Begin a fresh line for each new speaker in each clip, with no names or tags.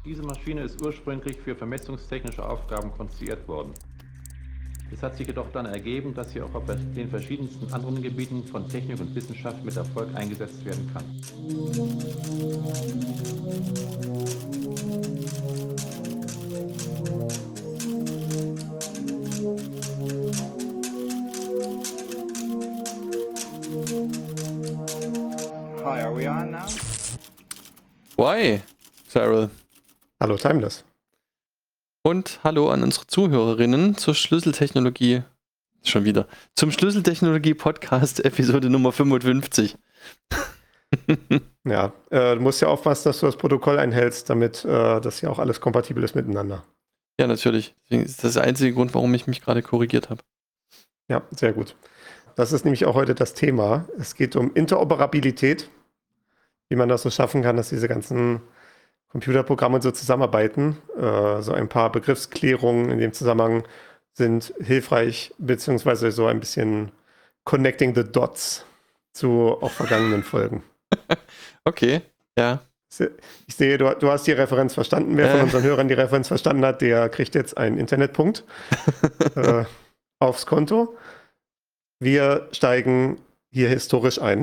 Diese Maschine ist ursprünglich für vermessungstechnische Aufgaben konstruiert worden. Es hat sich jedoch dann ergeben, dass sie auch auf den verschiedensten anderen Gebieten von Technik und Wissenschaft mit Erfolg eingesetzt werden kann.
Hi, are we on now?
Why, Cyril?
Hallo Timeless.
Und hallo an unsere Zuhörerinnen zur Schlüsseltechnologie, schon wieder, zum Schlüsseltechnologie-Podcast Episode Nummer 55.
Ja, du musst ja aufpassen, dass du das Protokoll einhältst, damit das ja auch alles kompatibel ist miteinander.
Ja, natürlich. Deswegen ist das der einzige Grund, warum ich mich gerade korrigiert habe.
Ja, sehr gut. Das ist nämlich auch heute das Thema. Es geht um Interoperabilität, wie man das so schaffen kann, dass diese ganzen Computerprogramme so zusammenarbeiten. So ein paar Begriffsklärungen in dem Zusammenhang sind hilfreich, beziehungsweise so ein bisschen connecting the dots zu auch vergangenen Folgen.
Okay, ja.
Ich sehe, du hast die Referenz verstanden. Wer von unseren Hörern die Referenz verstanden hat, der kriegt jetzt einen Internetpunkt aufs Konto. Wir steigen hier historisch ein.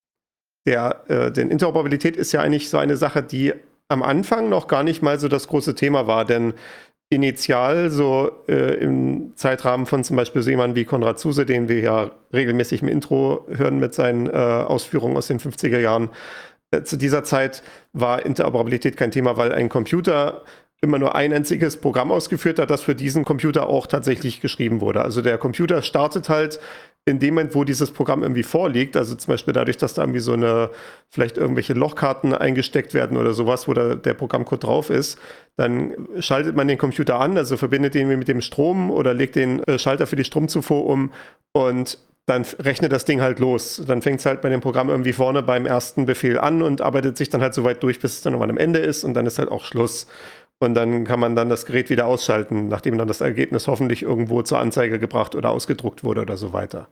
Denn Interoperabilität ist ja eigentlich so eine Sache, die am Anfang noch gar nicht mal so das große Thema war, denn initial so im Zeitrahmen von zum Beispiel so jemandem wie Konrad Zuse, den wir ja regelmäßig im Intro hören mit seinen Ausführungen aus den 50er Jahren, zu dieser Zeit war Interoperabilität kein Thema, weil ein Computer immer nur ein einziges Programm ausgeführt hat, das für diesen Computer auch tatsächlich geschrieben wurde. Also der Computer startet halt in dem Moment, wo dieses Programm irgendwie vorliegt, also zum Beispiel dadurch, dass da irgendwie vielleicht irgendwelche Lochkarten eingesteckt werden oder sowas, wo der Programmcode drauf ist, dann schaltet man den Computer an, also verbindet den mit dem Strom oder legt den Schalter für die Stromzufuhr um und dann rechnet das Ding halt los. Dann fängt es halt bei dem Programm irgendwie vorne beim ersten Befehl an und arbeitet sich dann halt so weit durch, bis es dann irgendwann am Ende ist und dann ist halt auch Schluss. Und dann kann man dann das Gerät wieder ausschalten, nachdem dann das Ergebnis hoffentlich irgendwo zur Anzeige gebracht oder ausgedruckt wurde oder so weiter.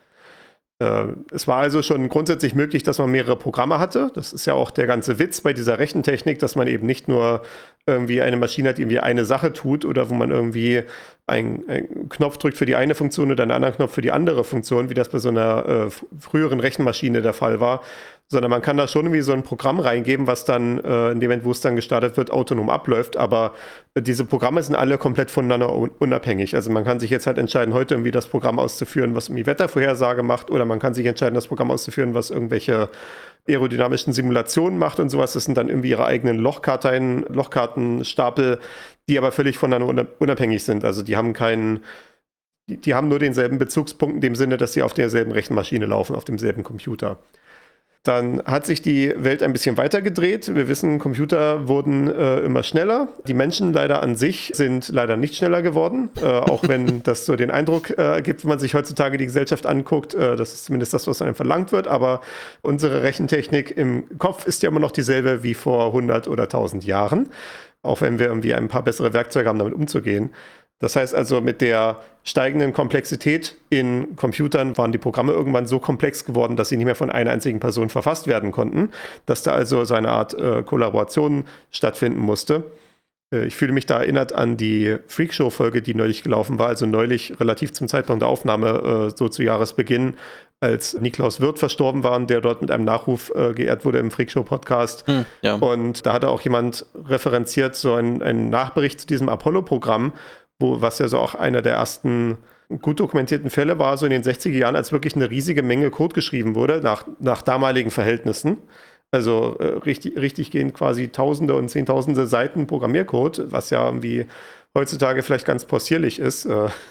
Es war also schon grundsätzlich möglich, dass man mehrere Programme hatte. Das ist ja auch der ganze Witz bei dieser Rechentechnik, dass man eben nicht nur irgendwie eine Maschine hat, die irgendwie eine Sache tut oder wo man irgendwie einen Knopf drückt für die eine Funktion oder einen anderen Knopf für die andere Funktion, wie das bei so einer früheren Rechenmaschine der Fall war, sondern man kann da schon irgendwie so ein Programm reingeben, was dann in dem Moment, wo es dann gestartet wird, autonom abläuft. Aber diese Programme sind alle komplett voneinander unabhängig. Also man kann sich jetzt halt entscheiden, heute irgendwie das Programm auszuführen, was irgendwie Wettervorhersage macht, oder man kann sich entscheiden, das Programm auszuführen, was irgendwelche aerodynamischen Simulationen macht und sowas. Das sind dann irgendwie ihre eigenen Lochkartenstapel, die aber völlig voneinander unabhängig sind. Also die haben die haben nur denselben Bezugspunkt in dem Sinne, dass sie auf derselben Rechenmaschine laufen, auf demselben Computer. Dann hat sich die Welt ein bisschen weiter gedreht. Wir wissen, Computer wurden immer schneller. Die Menschen leider an sich sind leider nicht schneller geworden, auch wenn das so den Eindruck gibt, wenn man sich heutzutage die Gesellschaft anguckt. Das ist zumindest das, was einem verlangt wird. Aber unsere Rechentechnik im Kopf ist ja immer noch dieselbe wie vor 100 oder 1000 Jahren, auch wenn wir irgendwie ein paar bessere Werkzeuge haben, damit umzugehen. Das heißt also, mit der steigenden Komplexität in Computern waren die Programme irgendwann so komplex geworden, dass sie nicht mehr von einer einzigen Person verfasst werden konnten, dass da also so eine Art Kollaboration stattfinden musste. Ich fühle mich da erinnert an die Freakshow-Folge, die neulich gelaufen war, also neulich relativ zum Zeitpunkt der Aufnahme, so zu Jahresbeginn, als Niklaus Wirth verstorben war, der dort mit einem Nachruf geehrt wurde im Freakshow-Podcast.
Ja.
Und da hatte auch jemand referenziert, so einen Nachbericht zu diesem Apollo-Programm, was ja so auch einer der ersten gut dokumentierten Fälle war, so in den 60er Jahren, als wirklich eine riesige Menge Code geschrieben wurde, nach damaligen Verhältnissen. Also richtig gehend quasi Tausende und Zehntausende Seiten Programmiercode, was ja irgendwie heutzutage vielleicht ganz possierlich ist.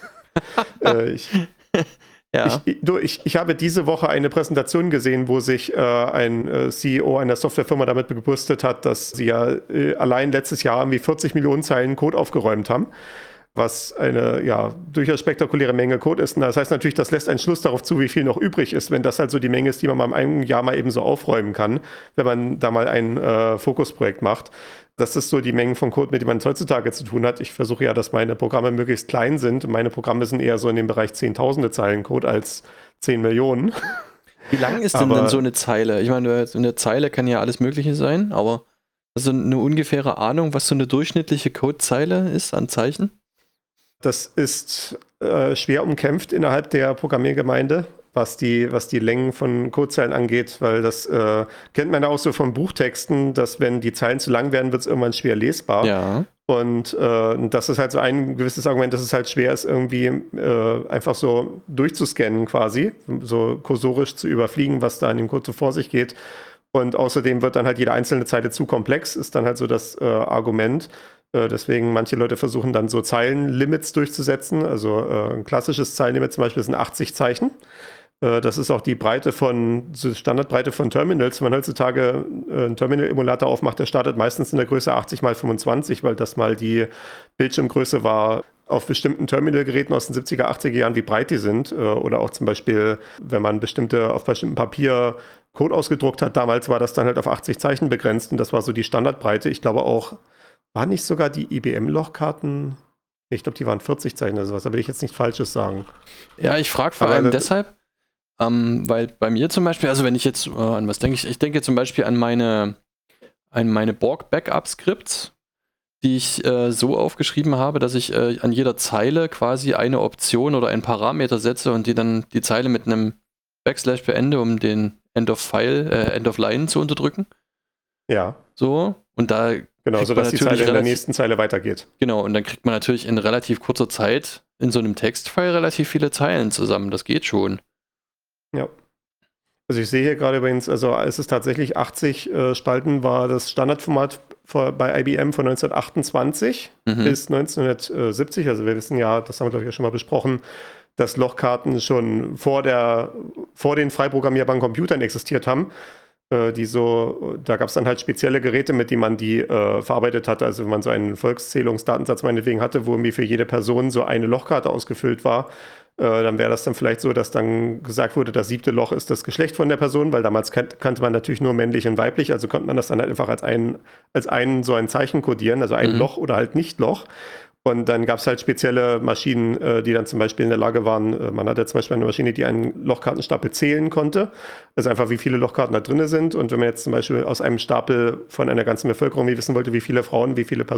Ich habe diese Woche eine Präsentation gesehen, wo sich ein CEO einer Softwarefirma damit gebrüstet hat, dass sie ja allein letztes Jahr irgendwie 40 Millionen Zeilen Code aufgeräumt haben, was eine durchaus spektakuläre Menge Code ist. Und das heißt natürlich, das lässt einen Schluss darauf zu, wie viel noch übrig ist, wenn das halt so die Menge ist, die man mal in einem Jahr mal eben so aufräumen kann, wenn man da mal ein Fokusprojekt macht. Das ist so die Mengen von Code, mit denen man heutzutage zu tun hat. Ich versuche ja, dass meine Programme möglichst klein sind. Meine Programme sind eher so in dem Bereich Zehntausende Zeilen Code als 10 Millionen.
Wie lang ist denn so eine Zeile? Ich meine, eine Zeile kann ja alles Mögliche sein, aber Also eine ungefähre Ahnung, was so eine durchschnittliche Codezeile ist an Zeichen?
Das ist schwer umkämpft innerhalb der Programmiergemeinde, was die Längen von Codezeilen angeht, weil das kennt man auch so von Buchtexten, dass wenn die Zeilen zu lang werden, wird es irgendwann schwer lesbar.
Ja.
Und das ist halt so ein gewisses Argument, dass es halt schwer ist, irgendwie einfach so durchzuscannen quasi, so kursorisch zu überfliegen, was da in dem Code so vor sich geht. Und außerdem wird dann halt jede einzelne Zeile zu komplex, ist dann halt so das Argument. Deswegen manche Leute versuchen dann so Zeilenlimits durchzusetzen. Also ein klassisches Zeilenlimit zum Beispiel sind 80 Zeichen. Das ist auch die Standardbreite von Terminals. Wenn man heutzutage einen Terminal-Emulator aufmacht, der startet meistens in der Größe 80 x 25, weil das mal die Bildschirmgröße war auf bestimmten Terminalgeräten aus den 70er, 80er Jahren, wie breit die sind. Oder auch zum Beispiel, wenn man auf bestimmten Papier Code ausgedruckt hat, damals war das dann halt auf 80 Zeichen begrenzt und das war so die Standardbreite. Ich glaube auch, waren nicht sogar die IBM-Lochkarten? Ich glaube, die waren 40 Zeichen oder sowas, da will ich jetzt nichts Falsches sagen.
Ja, ich frage vor allem deshalb, weil bei mir zum Beispiel, also wenn ich jetzt an was denke, ich denke zum Beispiel an meine Borg-Backup-Skripts, die ich so aufgeschrieben habe, dass ich an jeder Zeile quasi eine Option oder einen Parameter setze und die dann die Zeile mit einem Backslash beende, um den End of Line zu unterdrücken.
Ja.
So, und da
genau, sodass die Zeile in der nächsten Zeile weitergeht.
Genau, und dann kriegt man natürlich in relativ kurzer Zeit in so einem Textfile relativ viele Zeilen zusammen. Das geht schon.
Ja. Also ich sehe hier gerade übrigens, also es ist tatsächlich 80 Spalten war das Standardformat bei IBM von 1928 bis 1970. Also wir wissen ja, das haben wir glaube ich ja schon mal besprochen, dass Lochkarten schon vor den frei programmierbaren Computern existiert haben. Da gab es dann halt spezielle Geräte, mit denen man die verarbeitet hatte. Also wenn man so einen Volkszählungsdatensatz meinetwegen hatte, wo irgendwie für jede Person so eine Lochkarte ausgefüllt war, dann wäre das dann vielleicht so, dass dann gesagt wurde, das 7. Loch ist das Geschlecht von der Person, weil damals kannte man natürlich nur männlich und weiblich, also konnte man das dann halt einfach als so ein Zeichen kodieren, also ein Loch oder halt nicht Loch. Und dann gab es halt spezielle Maschinen, die dann zum Beispiel in der Lage waren, man hatte zum Beispiel eine Maschine, die einen Lochkartenstapel zählen konnte, also einfach wie viele Lochkarten da drin sind. Und wenn man jetzt zum Beispiel aus einem Stapel von einer ganzen Bevölkerung wissen wollte, wie viele Frauen, wie viele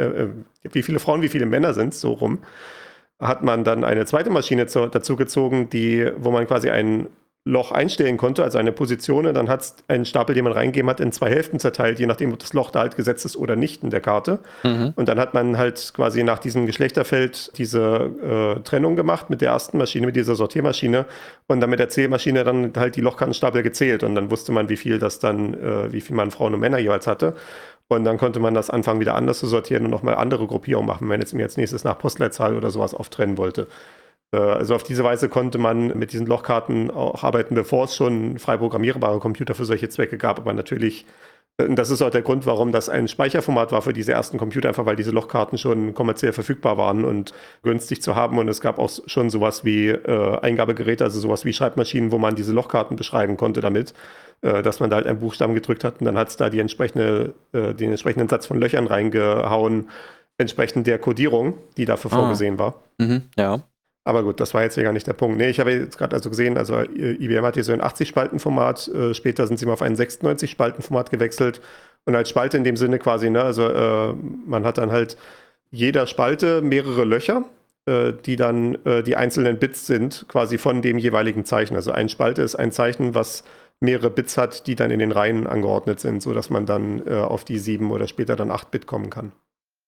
wie viele Männer sind, so rum, hat man dann eine zweite Maschine dazu gezogen, wo man quasi ein Loch einstellen konnte, also eine Position, und dann hat es einen Stapel, den man reingegeben hat, in 2 Hälften zerteilt, je nachdem, ob das Loch da halt gesetzt ist oder nicht in der Karte. Und dann hat man halt quasi nach diesem Geschlechterfeld diese Trennung gemacht mit der ersten Maschine, mit dieser Sortiermaschine, und dann mit der Zählmaschine dann halt die Lochkartenstapel gezählt und dann wusste man, wie viel man Frauen und Männer jeweils hatte. Und dann konnte man das anfangen, wieder anders zu sortieren und nochmal andere Gruppierungen machen, wenn man jetzt mir als nächstes nach Postleitzahl oder sowas auftrennen wollte. Also auf diese Weise konnte man mit diesen Lochkarten auch arbeiten, bevor es schon frei programmierbare Computer für solche Zwecke gab. Aber natürlich, das ist auch der Grund, warum das ein Speicherformat war für diese ersten Computer, einfach weil diese Lochkarten schon kommerziell verfügbar waren und günstig zu haben. Und es gab auch schon sowas wie Eingabegeräte, also sowas wie Schreibmaschinen, wo man diese Lochkarten beschreiben konnte damit, dass man da halt einen Buchstaben gedrückt hat und dann hat es da den entsprechenden Satz von Löchern reingehauen, entsprechend der Codierung, die dafür vorgesehen war.
Ja.
Aber gut, das war jetzt hier gar nicht der Punkt. Nee, ich habe jetzt gerade also gesehen, also IBM hat hier so ein 80-Spalten-Format, später sind sie mal auf ein 96-Spalten-Format gewechselt. Und als Spalte in dem Sinne quasi, ne, also man hat dann halt jeder Spalte mehrere Löcher, die dann die einzelnen Bits sind, quasi von dem jeweiligen Zeichen. Also ein Spalte ist ein Zeichen, was mehrere Bits hat, die dann in den Reihen angeordnet sind, sodass man dann auf die 7 oder später dann 8 Bit kommen kann.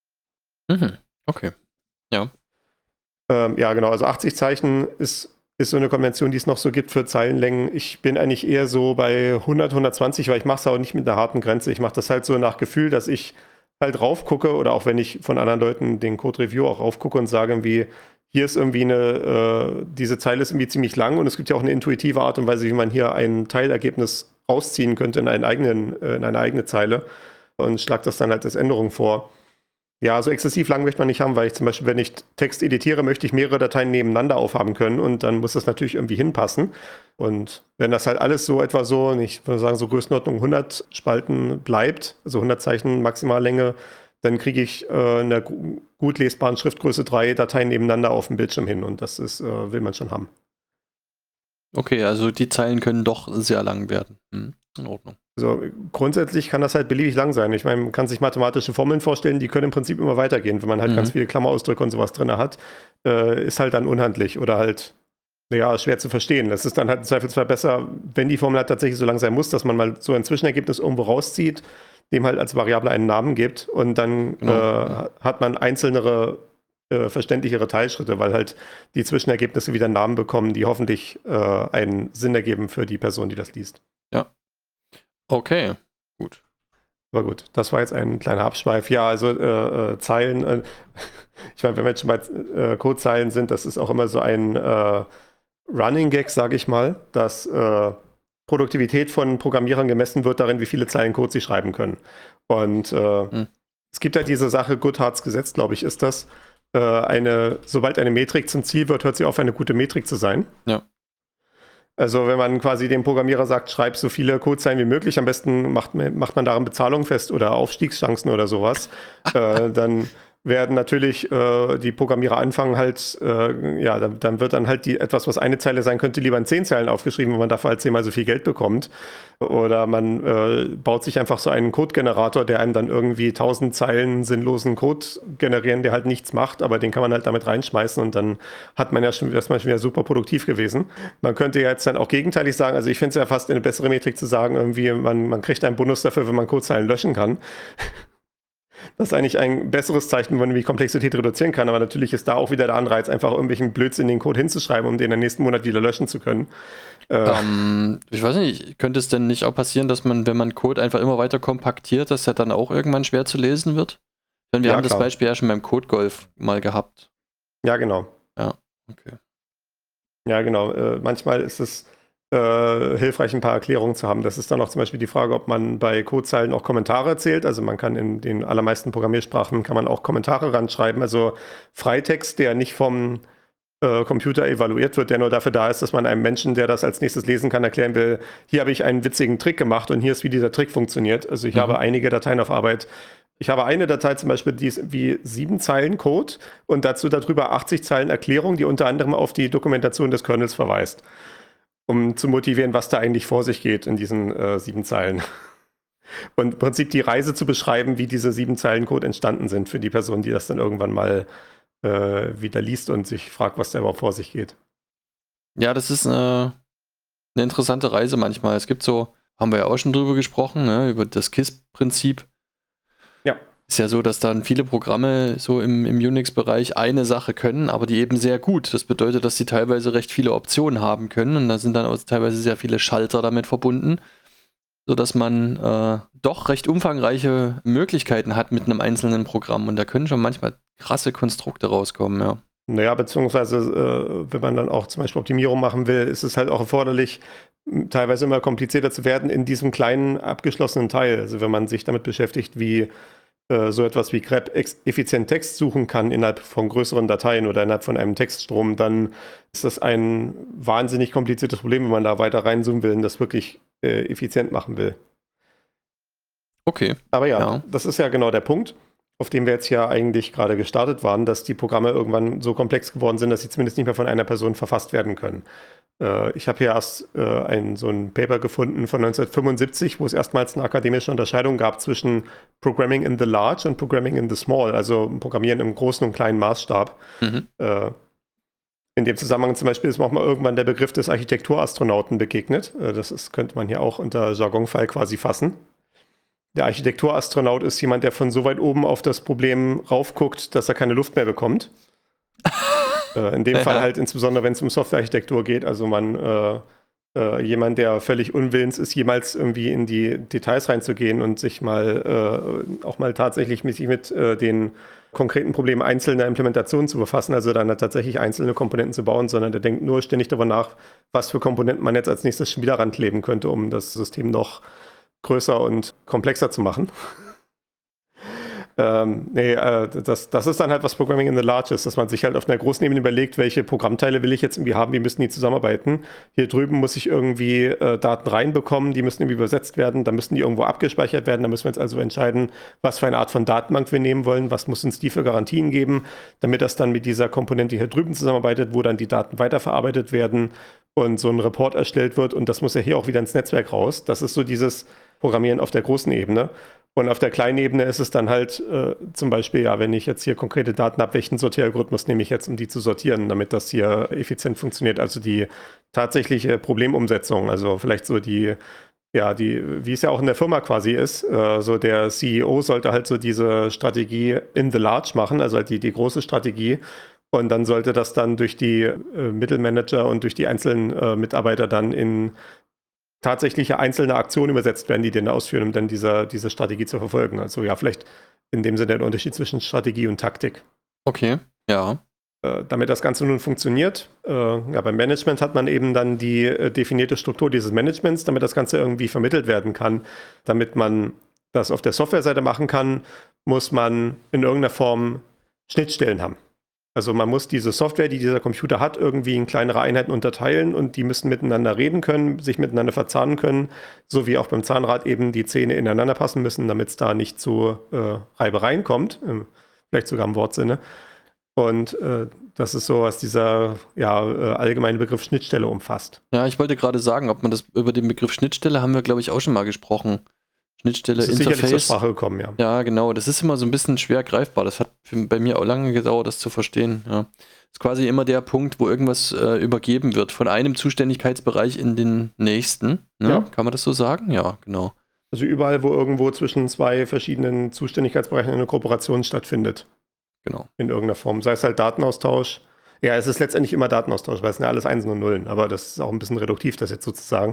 Okay. Ja.
Ja, genau. Also 80 Zeichen ist so eine Konvention, die es noch so gibt für Zeilenlängen. Ich bin eigentlich eher so bei 100, 120, weil ich mache es auch nicht mit einer harten Grenze. Ich mache das halt so nach Gefühl, dass ich halt raufgucke oder auch wenn ich von anderen Leuten den Code-Review auch raufgucke und sage irgendwie, hier ist irgendwie diese Zeile ist irgendwie ziemlich lang und es gibt ja auch eine intuitive Art und Weise, wie man hier ein Teilergebnis rausziehen könnte in eine eigene Zeile und schlage das dann halt als Änderung vor. Ja, so exzessiv lang möchte man nicht haben, weil ich zum Beispiel, wenn ich Text editiere, möchte ich mehrere Dateien nebeneinander aufhaben können und dann muss das natürlich irgendwie hinpassen. Und wenn das halt alles so etwa so, ich würde sagen, so Größenordnung 100 Spalten bleibt, also 100 Zeichen Maximallänge, dann kriege ich in der gut lesbaren Schriftgröße 3 Dateien nebeneinander auf dem Bildschirm hin und das will man schon haben.
Okay, also die Zeilen können doch sehr lang werden. In Ordnung.
Also grundsätzlich kann das halt beliebig lang sein. Ich meine, man kann sich mathematische Formeln vorstellen, die können im Prinzip immer weitergehen. Wenn man halt ganz viele Klammerausdrücke und sowas drin hat, ist halt dann unhandlich oder halt, naja, schwer zu verstehen. Das ist dann halt im Zweifelsfall besser, wenn die Formel halt tatsächlich so lang sein muss, dass man mal so ein Zwischenergebnis irgendwo rauszieht, dem halt als Variable einen Namen gibt und dann hat man einzelnere, verständlichere Teilschritte, weil halt die Zwischenergebnisse wieder Namen bekommen, die hoffentlich einen Sinn ergeben für die Person, die das liest.
Ja. Okay, gut.
Aber gut, das war jetzt ein kleiner Abschweif. Ja, also Zeilen, ich meine, wenn wir jetzt schon bei Codezeilen sind, das ist auch immer so ein Running Gag, sage ich mal, dass Produktivität von Programmierern gemessen wird darin, wie viele Zeilen Code sie schreiben können. Und es gibt halt diese Sache, Goodharts Gesetz, glaube ich, ist das. Sobald eine Metrik zum Ziel wird, hört sie auf, eine gute Metrik zu sein.
Ja.
Also wenn man quasi dem Programmierer sagt, schreib so viele Codezeilen wie möglich, am besten macht man daran Bezahlung fest oder Aufstiegschancen oder sowas, dann werden natürlich die Programmierer anfangen halt, dann wird dann halt etwas, was eine Zeile sein könnte, lieber in 10 Zeilen aufgeschrieben, weil man dafür halt 10-mal so viel Geld bekommt. Oder man baut sich einfach so einen Code-Generator, der einem dann irgendwie 1000 Zeilen sinnlosen Code generieren, der halt nichts macht, aber den kann man halt damit reinschmeißen und dann hat man ja schon wieder super produktiv gewesen. Man könnte ja jetzt dann auch gegenteilig sagen, also ich finde es ja fast eine bessere Metrik zu sagen, irgendwie man kriegt einen Bonus dafür, wenn man Codezeilen löschen kann. Das ist eigentlich ein besseres Zeichen, wenn man die Komplexität reduzieren kann. Aber natürlich ist da auch wieder der Anreiz, einfach irgendwelchen Blödsinn in den Code hinzuschreiben, um den im nächsten Monat wieder löschen zu können.
Ich weiß nicht, könnte es denn nicht auch passieren, dass man, wenn man Code einfach immer weiter kompaktiert, dass er dann auch irgendwann schwer zu lesen wird? Denn wir haben das Beispiel ja schon beim Codegolf mal gehabt.
Ja, genau.
Ja, okay.
Ja, genau. Manchmal ist es hilfreich, ein paar Erklärungen zu haben. Das ist dann auch zum Beispiel die Frage, ob man bei Codezeilen auch Kommentare erzählt. Also man kann in den allermeisten Programmiersprachen kann man auch Kommentare ranschreiben. Also Freitext, der nicht vom Computer evaluiert wird, der nur dafür da ist, dass man einem Menschen, der das als nächstes lesen kann, erklären will, hier habe ich einen witzigen Trick gemacht und hier ist, wie dieser Trick funktioniert. Also ich habe einige Dateien auf Arbeit. Ich habe eine Datei zum Beispiel, die ist wie 7 Zeilen Code und dazu darüber 80 Zeilen Erklärung, die unter anderem auf die Dokumentation des Kernels verweist, um zu motivieren, was da eigentlich vor sich geht in diesen 7 Zeilen. Und im Prinzip die Reise zu beschreiben, wie diese 7 Zeilen Code entstanden sind für die Person, die das dann irgendwann mal wieder liest und sich fragt, was da überhaupt vor sich geht.
Ja, das ist eine interessante Reise manchmal. Es gibt so, haben wir ja auch schon drüber gesprochen, ne, über das KISS-Prinzip.
Ja.
Ist ja so, dass dann viele Programme so im Unix-Bereich eine Sache können, aber die eben sehr gut. Das bedeutet, dass sie teilweise recht viele Optionen haben können und da sind dann auch teilweise sehr viele Schalter damit verbunden, sodass man doch recht umfangreiche Möglichkeiten hat mit einem einzelnen Programm und da können schon manchmal krasse Konstrukte rauskommen, ja.
Naja, beziehungsweise wenn man dann auch zum Beispiel Optimierung machen will, ist es halt auch erforderlich, teilweise immer komplizierter zu werden in diesem kleinen abgeschlossenen Teil. Also wenn man sich damit beschäftigt, wie so etwas wie grep effizient Text suchen kann innerhalb von größeren Dateien oder innerhalb von einem Textstrom, dann ist das ein wahnsinnig kompliziertes Problem, wenn man da weiter reinzoomen will und das wirklich effizient machen will.
Okay.
Aber ja, das ist ja genau der Punkt, auf dem wir jetzt ja eigentlich gerade gestartet waren, dass die Programme irgendwann so komplex geworden sind, dass sie zumindest nicht mehr von einer Person verfasst werden können. Ich habe hier erst so ein Paper gefunden von 1975, wo es erstmals eine akademische Unterscheidung gab zwischen Programming in the Large und Programming in the Small, also Programmieren im großen und kleinen Maßstab. In dem Zusammenhang zum Beispiel ist mir auch mal irgendwann der Begriff des Architekturastronauten begegnet. Könnte man hier auch unter Jargonfall quasi fassen. Der Architekturastronaut ist jemand, der von so weit oben auf das Problem raufguckt, dass er keine Luft mehr bekommt. In dem Fall halt insbesondere, wenn es um Softwarearchitektur geht. Also jemand, der völlig unwillens ist, jemals irgendwie in die Details reinzugehen und sich auch mal tatsächlich mit den konkreten Problemen einzelner Implementationen zu befassen, also dann tatsächlich einzelne Komponenten zu bauen, sondern der denkt nur ständig darüber nach, was für Komponenten man jetzt als nächstes schon wieder rankleben könnte, um das System noch größer und komplexer zu machen. Das ist dann halt, was Programming in the Large ist, dass man sich halt auf einer großen Ebene überlegt, welche Programmteile will ich jetzt irgendwie haben, wie müssen die zusammenarbeiten. Hier drüben muss ich irgendwie Daten reinbekommen, die müssen irgendwie übersetzt werden, dann müssen die irgendwo abgespeichert werden, da müssen wir jetzt also entscheiden, was für eine Art von Datenbank wir nehmen wollen, was muss uns die für Garantien geben, damit das dann mit dieser Komponente hier drüben zusammenarbeitet, wo dann die Daten weiterverarbeitet werden und so ein Report erstellt wird und das muss ja hier auch wieder ins Netzwerk raus. Das ist so dieses programmieren auf der großen Ebene. Und auf der kleinen Ebene ist es dann halt zum Beispiel, ja, wenn ich jetzt hier konkrete Daten habe, welchen Sortieralgorithmus nehme ich jetzt, um die zu sortieren, damit das hier effizient funktioniert. Also die tatsächliche Problemumsetzung, also vielleicht so wie es ja auch in der Firma quasi ist, so der CEO sollte halt so diese Strategie in the large machen, also halt die große Strategie. Und dann sollte das dann durch die Mittelmanager und durch die einzelnen Mitarbeiter dann in tatsächliche einzelne Aktionen übersetzt werden, die den ausführen, um dann diese Strategie zu verfolgen. Also ja, vielleicht in dem Sinne der Unterschied zwischen Strategie und Taktik.
Okay, ja.
Damit das Ganze nun funktioniert, beim Management hat man eben dann die definierte Struktur dieses Managements, damit das Ganze irgendwie vermittelt werden kann. Damit man das auf der Softwareseite machen kann, muss man in irgendeiner Form Schnittstellen haben. Also man muss diese Software, die dieser Computer hat, irgendwie in kleinere Einheiten unterteilen und die müssen miteinander reden können, sich miteinander verzahnen können, so wie auch beim Zahnrad eben die Zähne ineinander passen müssen, damit es da nicht zu Reibereien kommt, vielleicht sogar im Wortsinne. Und das ist so, was dieser allgemeine Begriff Schnittstelle umfasst.
Ja, ich wollte gerade sagen, ob man das über den Begriff Schnittstelle haben wir, glaube ich, auch schon mal gesprochen. Schnittstelle,
das ist
Interface.
Sicherlich zur Sprache gekommen, ja.
Ja, genau. Das ist immer so ein bisschen schwer greifbar. Das hat bei mir auch lange gedauert, das zu verstehen. Ja. Das ist quasi immer der Punkt, wo irgendwas übergeben wird von einem Zuständigkeitsbereich in den nächsten. Ne?
Ja.
Kann man das so sagen? Ja, genau.
Also überall, wo irgendwo zwischen zwei verschiedenen Zuständigkeitsbereichen eine Kooperation stattfindet.
Genau.
In irgendeiner Form. Sei es halt Datenaustausch. Ja, es ist letztendlich immer Datenaustausch, weil es sind ja alles Einsen und Nullen. Aber das ist auch ein bisschen reduktiv, das jetzt sozusagen.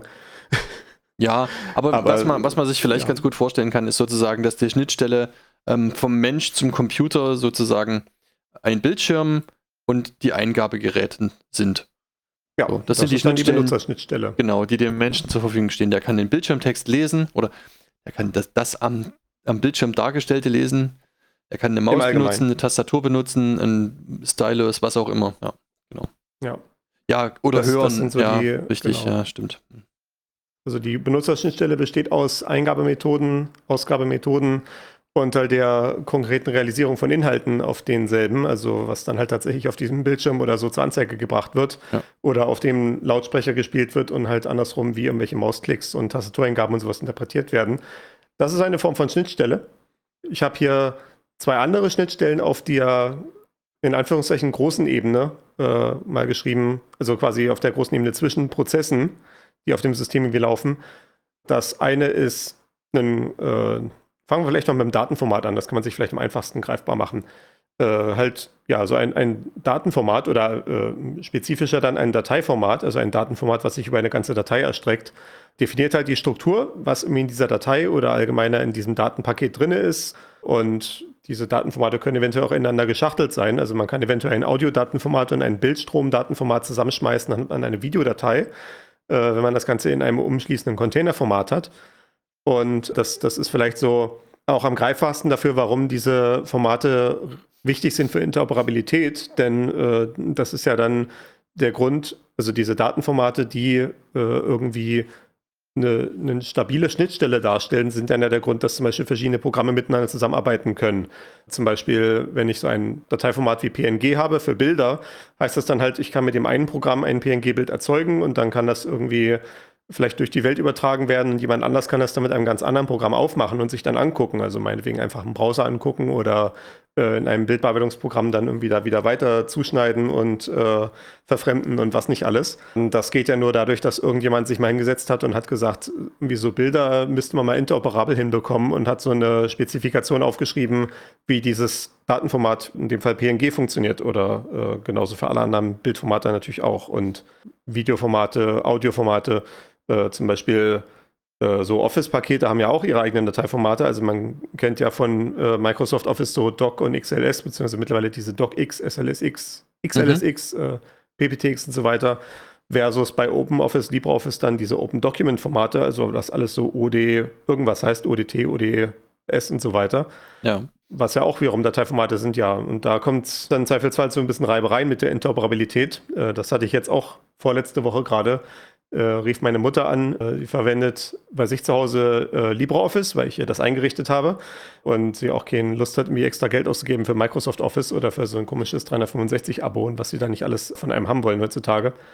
Ja, aber was man sich vielleicht ganz gut vorstellen kann, ist sozusagen, dass die Schnittstelle vom Mensch zum Computer sozusagen ein Bildschirm und die Eingabegeräte sind.
Ja,
so, das sind die
ist dann die
Schnittstellen,
Benutzerschnittstelle.
genau, die dem Menschen zur Verfügung stehen. Der kann den Bildschirmtext lesen oder er kann das am Bildschirm dargestellte lesen. Er kann eine Maus benutzen, eine Tastatur benutzen, ein Stylus, was auch immer. Ja, genau.
Ja.
Ja, oder hören.
Das sind so
ja,
die,
richtig,
genau.
ja, stimmt.
Also die Benutzerschnittstelle besteht aus Eingabemethoden, Ausgabemethoden und halt der konkreten Realisierung von Inhalten auf denselben, also was dann halt tatsächlich auf diesem Bildschirm oder so zur Anzeige gebracht wird oder auf dem Lautsprecher gespielt wird und halt andersrum, wie irgendwelche Mausklicks und Tastatureingaben und sowas interpretiert werden. Das ist eine Form von Schnittstelle. Ich habe hier zwei andere Schnittstellen auf der, in Anführungszeichen, großen Ebene mal geschrieben, also quasi auf der großen Ebene zwischen Prozessen, die auf dem System irgendwie laufen. Das eine ist fangen wir vielleicht mal mit dem Datenformat an, das kann man sich vielleicht am einfachsten greifbar machen. So ein Datenformat oder spezifischer dann ein Dateiformat, also ein Datenformat, was sich über eine ganze Datei erstreckt, definiert halt die Struktur, was irgendwie in dieser Datei oder allgemeiner in diesem Datenpaket drin ist. Und diese Datenformate können eventuell auch ineinander geschachtelt sein. Also man kann eventuell ein Audiodatenformat und ein Bildstromdatenformat zusammenschmeißen, dann hat man eine Videodatei, wenn man das Ganze in einem umschließenden Containerformat hat. Und das ist vielleicht so auch am greifbarsten dafür, warum diese Formate wichtig sind für Interoperabilität, denn das ist ja dann der Grund, also diese Datenformate, die irgendwie eine stabile Schnittstelle darstellen, sind dann ja der Grund, dass zum Beispiel verschiedene Programme miteinander zusammenarbeiten können. Zum Beispiel, wenn ich so ein Dateiformat wie PNG habe für Bilder, heißt das dann halt, ich kann mit dem einen Programm ein PNG-Bild erzeugen und dann kann das irgendwie vielleicht durch die Welt übertragen werden und jemand anders kann das dann mit einem ganz anderen Programm aufmachen und sich dann angucken. Also meinetwegen einfach einen Browser angucken oder in einem Bildbearbeitungsprogramm dann irgendwie da wieder weiter zuschneiden und verfremden und was nicht alles. Und das geht ja nur dadurch, dass irgendjemand sich mal hingesetzt hat und hat gesagt, irgendwie so Bilder müsste man mal interoperabel hinbekommen und hat so eine Spezifikation aufgeschrieben, wie dieses Datenformat, in dem Fall PNG, funktioniert oder genauso für alle anderen Bildformate natürlich auch und Videoformate, Audioformate, zum Beispiel so Office-Pakete haben ja auch ihre eigenen Dateiformate. Also man kennt ja von Microsoft Office so Doc und XLS, beziehungsweise mittlerweile diese DocX, SLSX, XLSX, PPTX und so weiter. Versus bei OpenOffice, LibreOffice dann diese Open Document-Formate, also das alles so OD, irgendwas heißt, ODT, ODS und so weiter.
Ja.
Was ja auch wiederum Dateiformate sind, ja. Und da kommt es dann zweifelsfall so ein bisschen Reibereien mit der Interoperabilität. Das hatte ich jetzt auch vorletzte Woche gerade. Rief meine Mutter an, die verwendet bei sich zu Hause LibreOffice, weil ich ihr das eingerichtet habe und sie auch keine Lust hat, mir extra Geld auszugeben für Microsoft Office oder für so ein komisches 365-Abo und was sie da nicht alles von einem haben wollen heutzutage.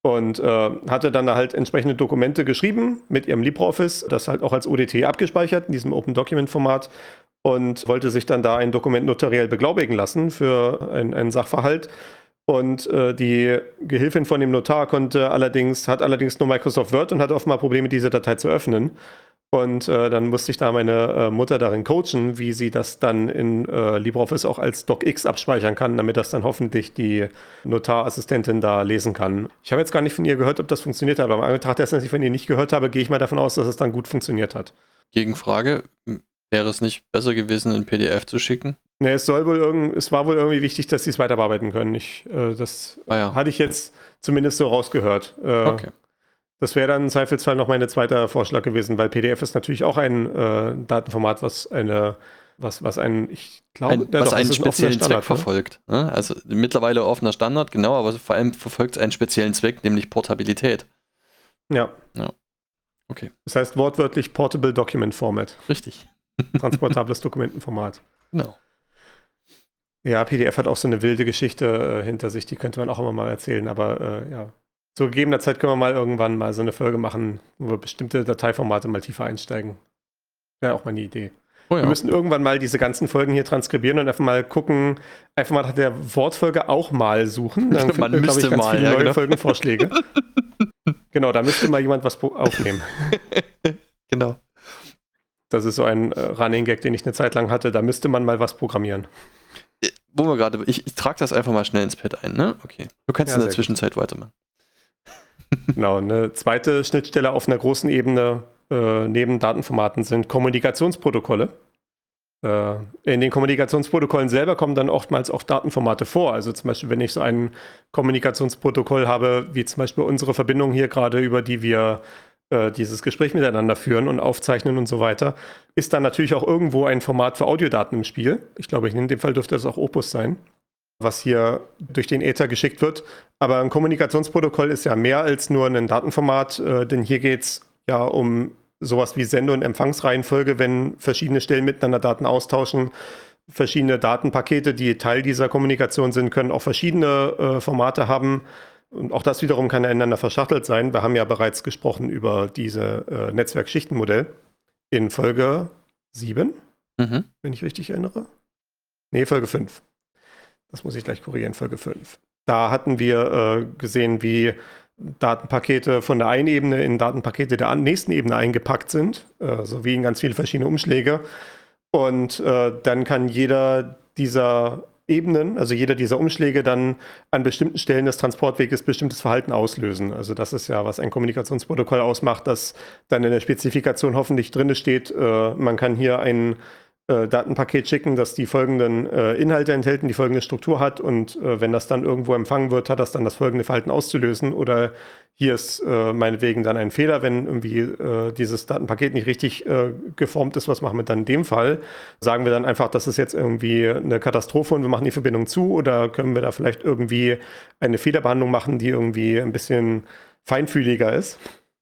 Und hatte dann halt entsprechende Dokumente geschrieben mit ihrem LibreOffice, das halt auch als ODT abgespeichert in diesem Open Document Format und wollte sich dann da ein Dokument notariell beglaubigen lassen für einen Sachverhalt. Und die Gehilfin von dem Notar hat allerdings nur Microsoft Word und hatte offenbar Probleme, diese Datei zu öffnen. Und dann musste ich da meine Mutter darin coachen, wie sie das dann in LibreOffice auch als DocX abspeichern kann, damit das dann hoffentlich die Notarassistentin da lesen kann. Ich habe jetzt gar nicht von ihr gehört, ob das funktioniert hat, aber im Anbetracht dessen, dass ich von ihr nicht gehört habe, gehe ich mal davon aus, dass es dann gut funktioniert hat.
Gegenfrage, wäre es nicht besser gewesen, ein PDF zu schicken?
Ne, es war wohl irgendwie wichtig, dass sie es weiter bearbeiten können. Hatte ich jetzt zumindest so rausgehört.
Okay.
Das wäre dann im Zweifelsfall noch mein zweiter Vorschlag gewesen, weil PDF ist natürlich auch ein Datenformat, was einen
speziellen Zweck verfolgt. Ne? Also mittlerweile offener Standard, genau, aber vor allem verfolgt es einen speziellen Zweck, nämlich Portabilität.
Ja.
Okay.
Das heißt wortwörtlich Portable Document Format.
Richtig.
Transportables Dokumentenformat.
Genau.
Ja, PDF hat auch so eine wilde Geschichte hinter sich, die könnte man auch immer mal erzählen, aber ja. Zu gegebener Zeit können wir mal irgendwann mal so eine Folge machen, wo wir bestimmte Dateiformate mal tiefer einsteigen. Wäre auch mal eine Idee.
Oh ja.
Wir müssen irgendwann mal diese ganzen Folgen hier transkribieren und einfach mal gucken, einfach mal nach der Wortfolge auch mal suchen. Dann
Man
finden wir, glaube ich, ganz viele neue
genau.
Folgenvorschläge. Genau, da müsste mal jemand was aufnehmen.
Genau.
Das ist so ein Running Gag, den ich eine Zeit lang hatte. Da müsste man mal was programmieren.
Wo wir gerade, ich trage das einfach mal schnell ins Pad ein, ne? Okay. Du kannst in der Zwischenzeit weitermachen.
Genau, eine zweite Schnittstelle auf einer großen Ebene neben Datenformaten sind Kommunikationsprotokolle. In den Kommunikationsprotokollen selber kommen dann oftmals auch Datenformate vor. Also zum Beispiel, wenn ich so ein Kommunikationsprotokoll habe, wie zum Beispiel unsere Verbindung hier gerade, über die wir dieses Gespräch miteinander führen und aufzeichnen und so weiter, ist dann natürlich auch irgendwo ein Format für Audiodaten im Spiel. Ich glaube, in dem Fall dürfte das auch Opus sein, was hier durch den Äther geschickt wird. Aber ein Kommunikationsprotokoll ist ja mehr als nur ein Datenformat, denn hier geht es ja um sowas wie Sende- und Empfangsreihenfolge, wenn verschiedene Stellen miteinander Daten austauschen. Verschiedene Datenpakete, die Teil dieser Kommunikation sind, können auch verschiedene Formate haben. Und auch das wiederum kann ineinander verschachtelt sein. Wir haben ja bereits gesprochen über diese Netzwerkschichtenmodell in Folge 7, wenn ich richtig erinnere. Nee, Folge 5. Das muss ich gleich korrigieren, Folge 5. Da hatten wir gesehen, wie Datenpakete von der einen Ebene in Datenpakete der nächsten Ebene eingepackt sind, sowie in ganz viele verschiedene Umschläge. Und dann kann jeder dieser Ebenen, also jeder dieser Umschläge, dann an bestimmten Stellen des Transportweges bestimmtes Verhalten auslösen. Also das ist ja, was ein Kommunikationsprotokoll ausmacht, dass dann in der Spezifikation hoffentlich drin steht, man kann hier ein Datenpaket schicken, das die folgenden Inhalte enthält und die folgende Struktur hat, und wenn das dann irgendwo empfangen wird, hat das dann das folgende Verhalten auszulösen, oder hier ist meinetwegen dann ein Fehler, wenn irgendwie dieses Datenpaket nicht richtig geformt ist. Was machen wir dann in dem Fall? Sagen wir dann einfach, das ist jetzt irgendwie eine Katastrophe und wir machen die Verbindung zu, oder können wir da vielleicht irgendwie eine Fehlerbehandlung machen, die irgendwie ein bisschen feinfühliger ist?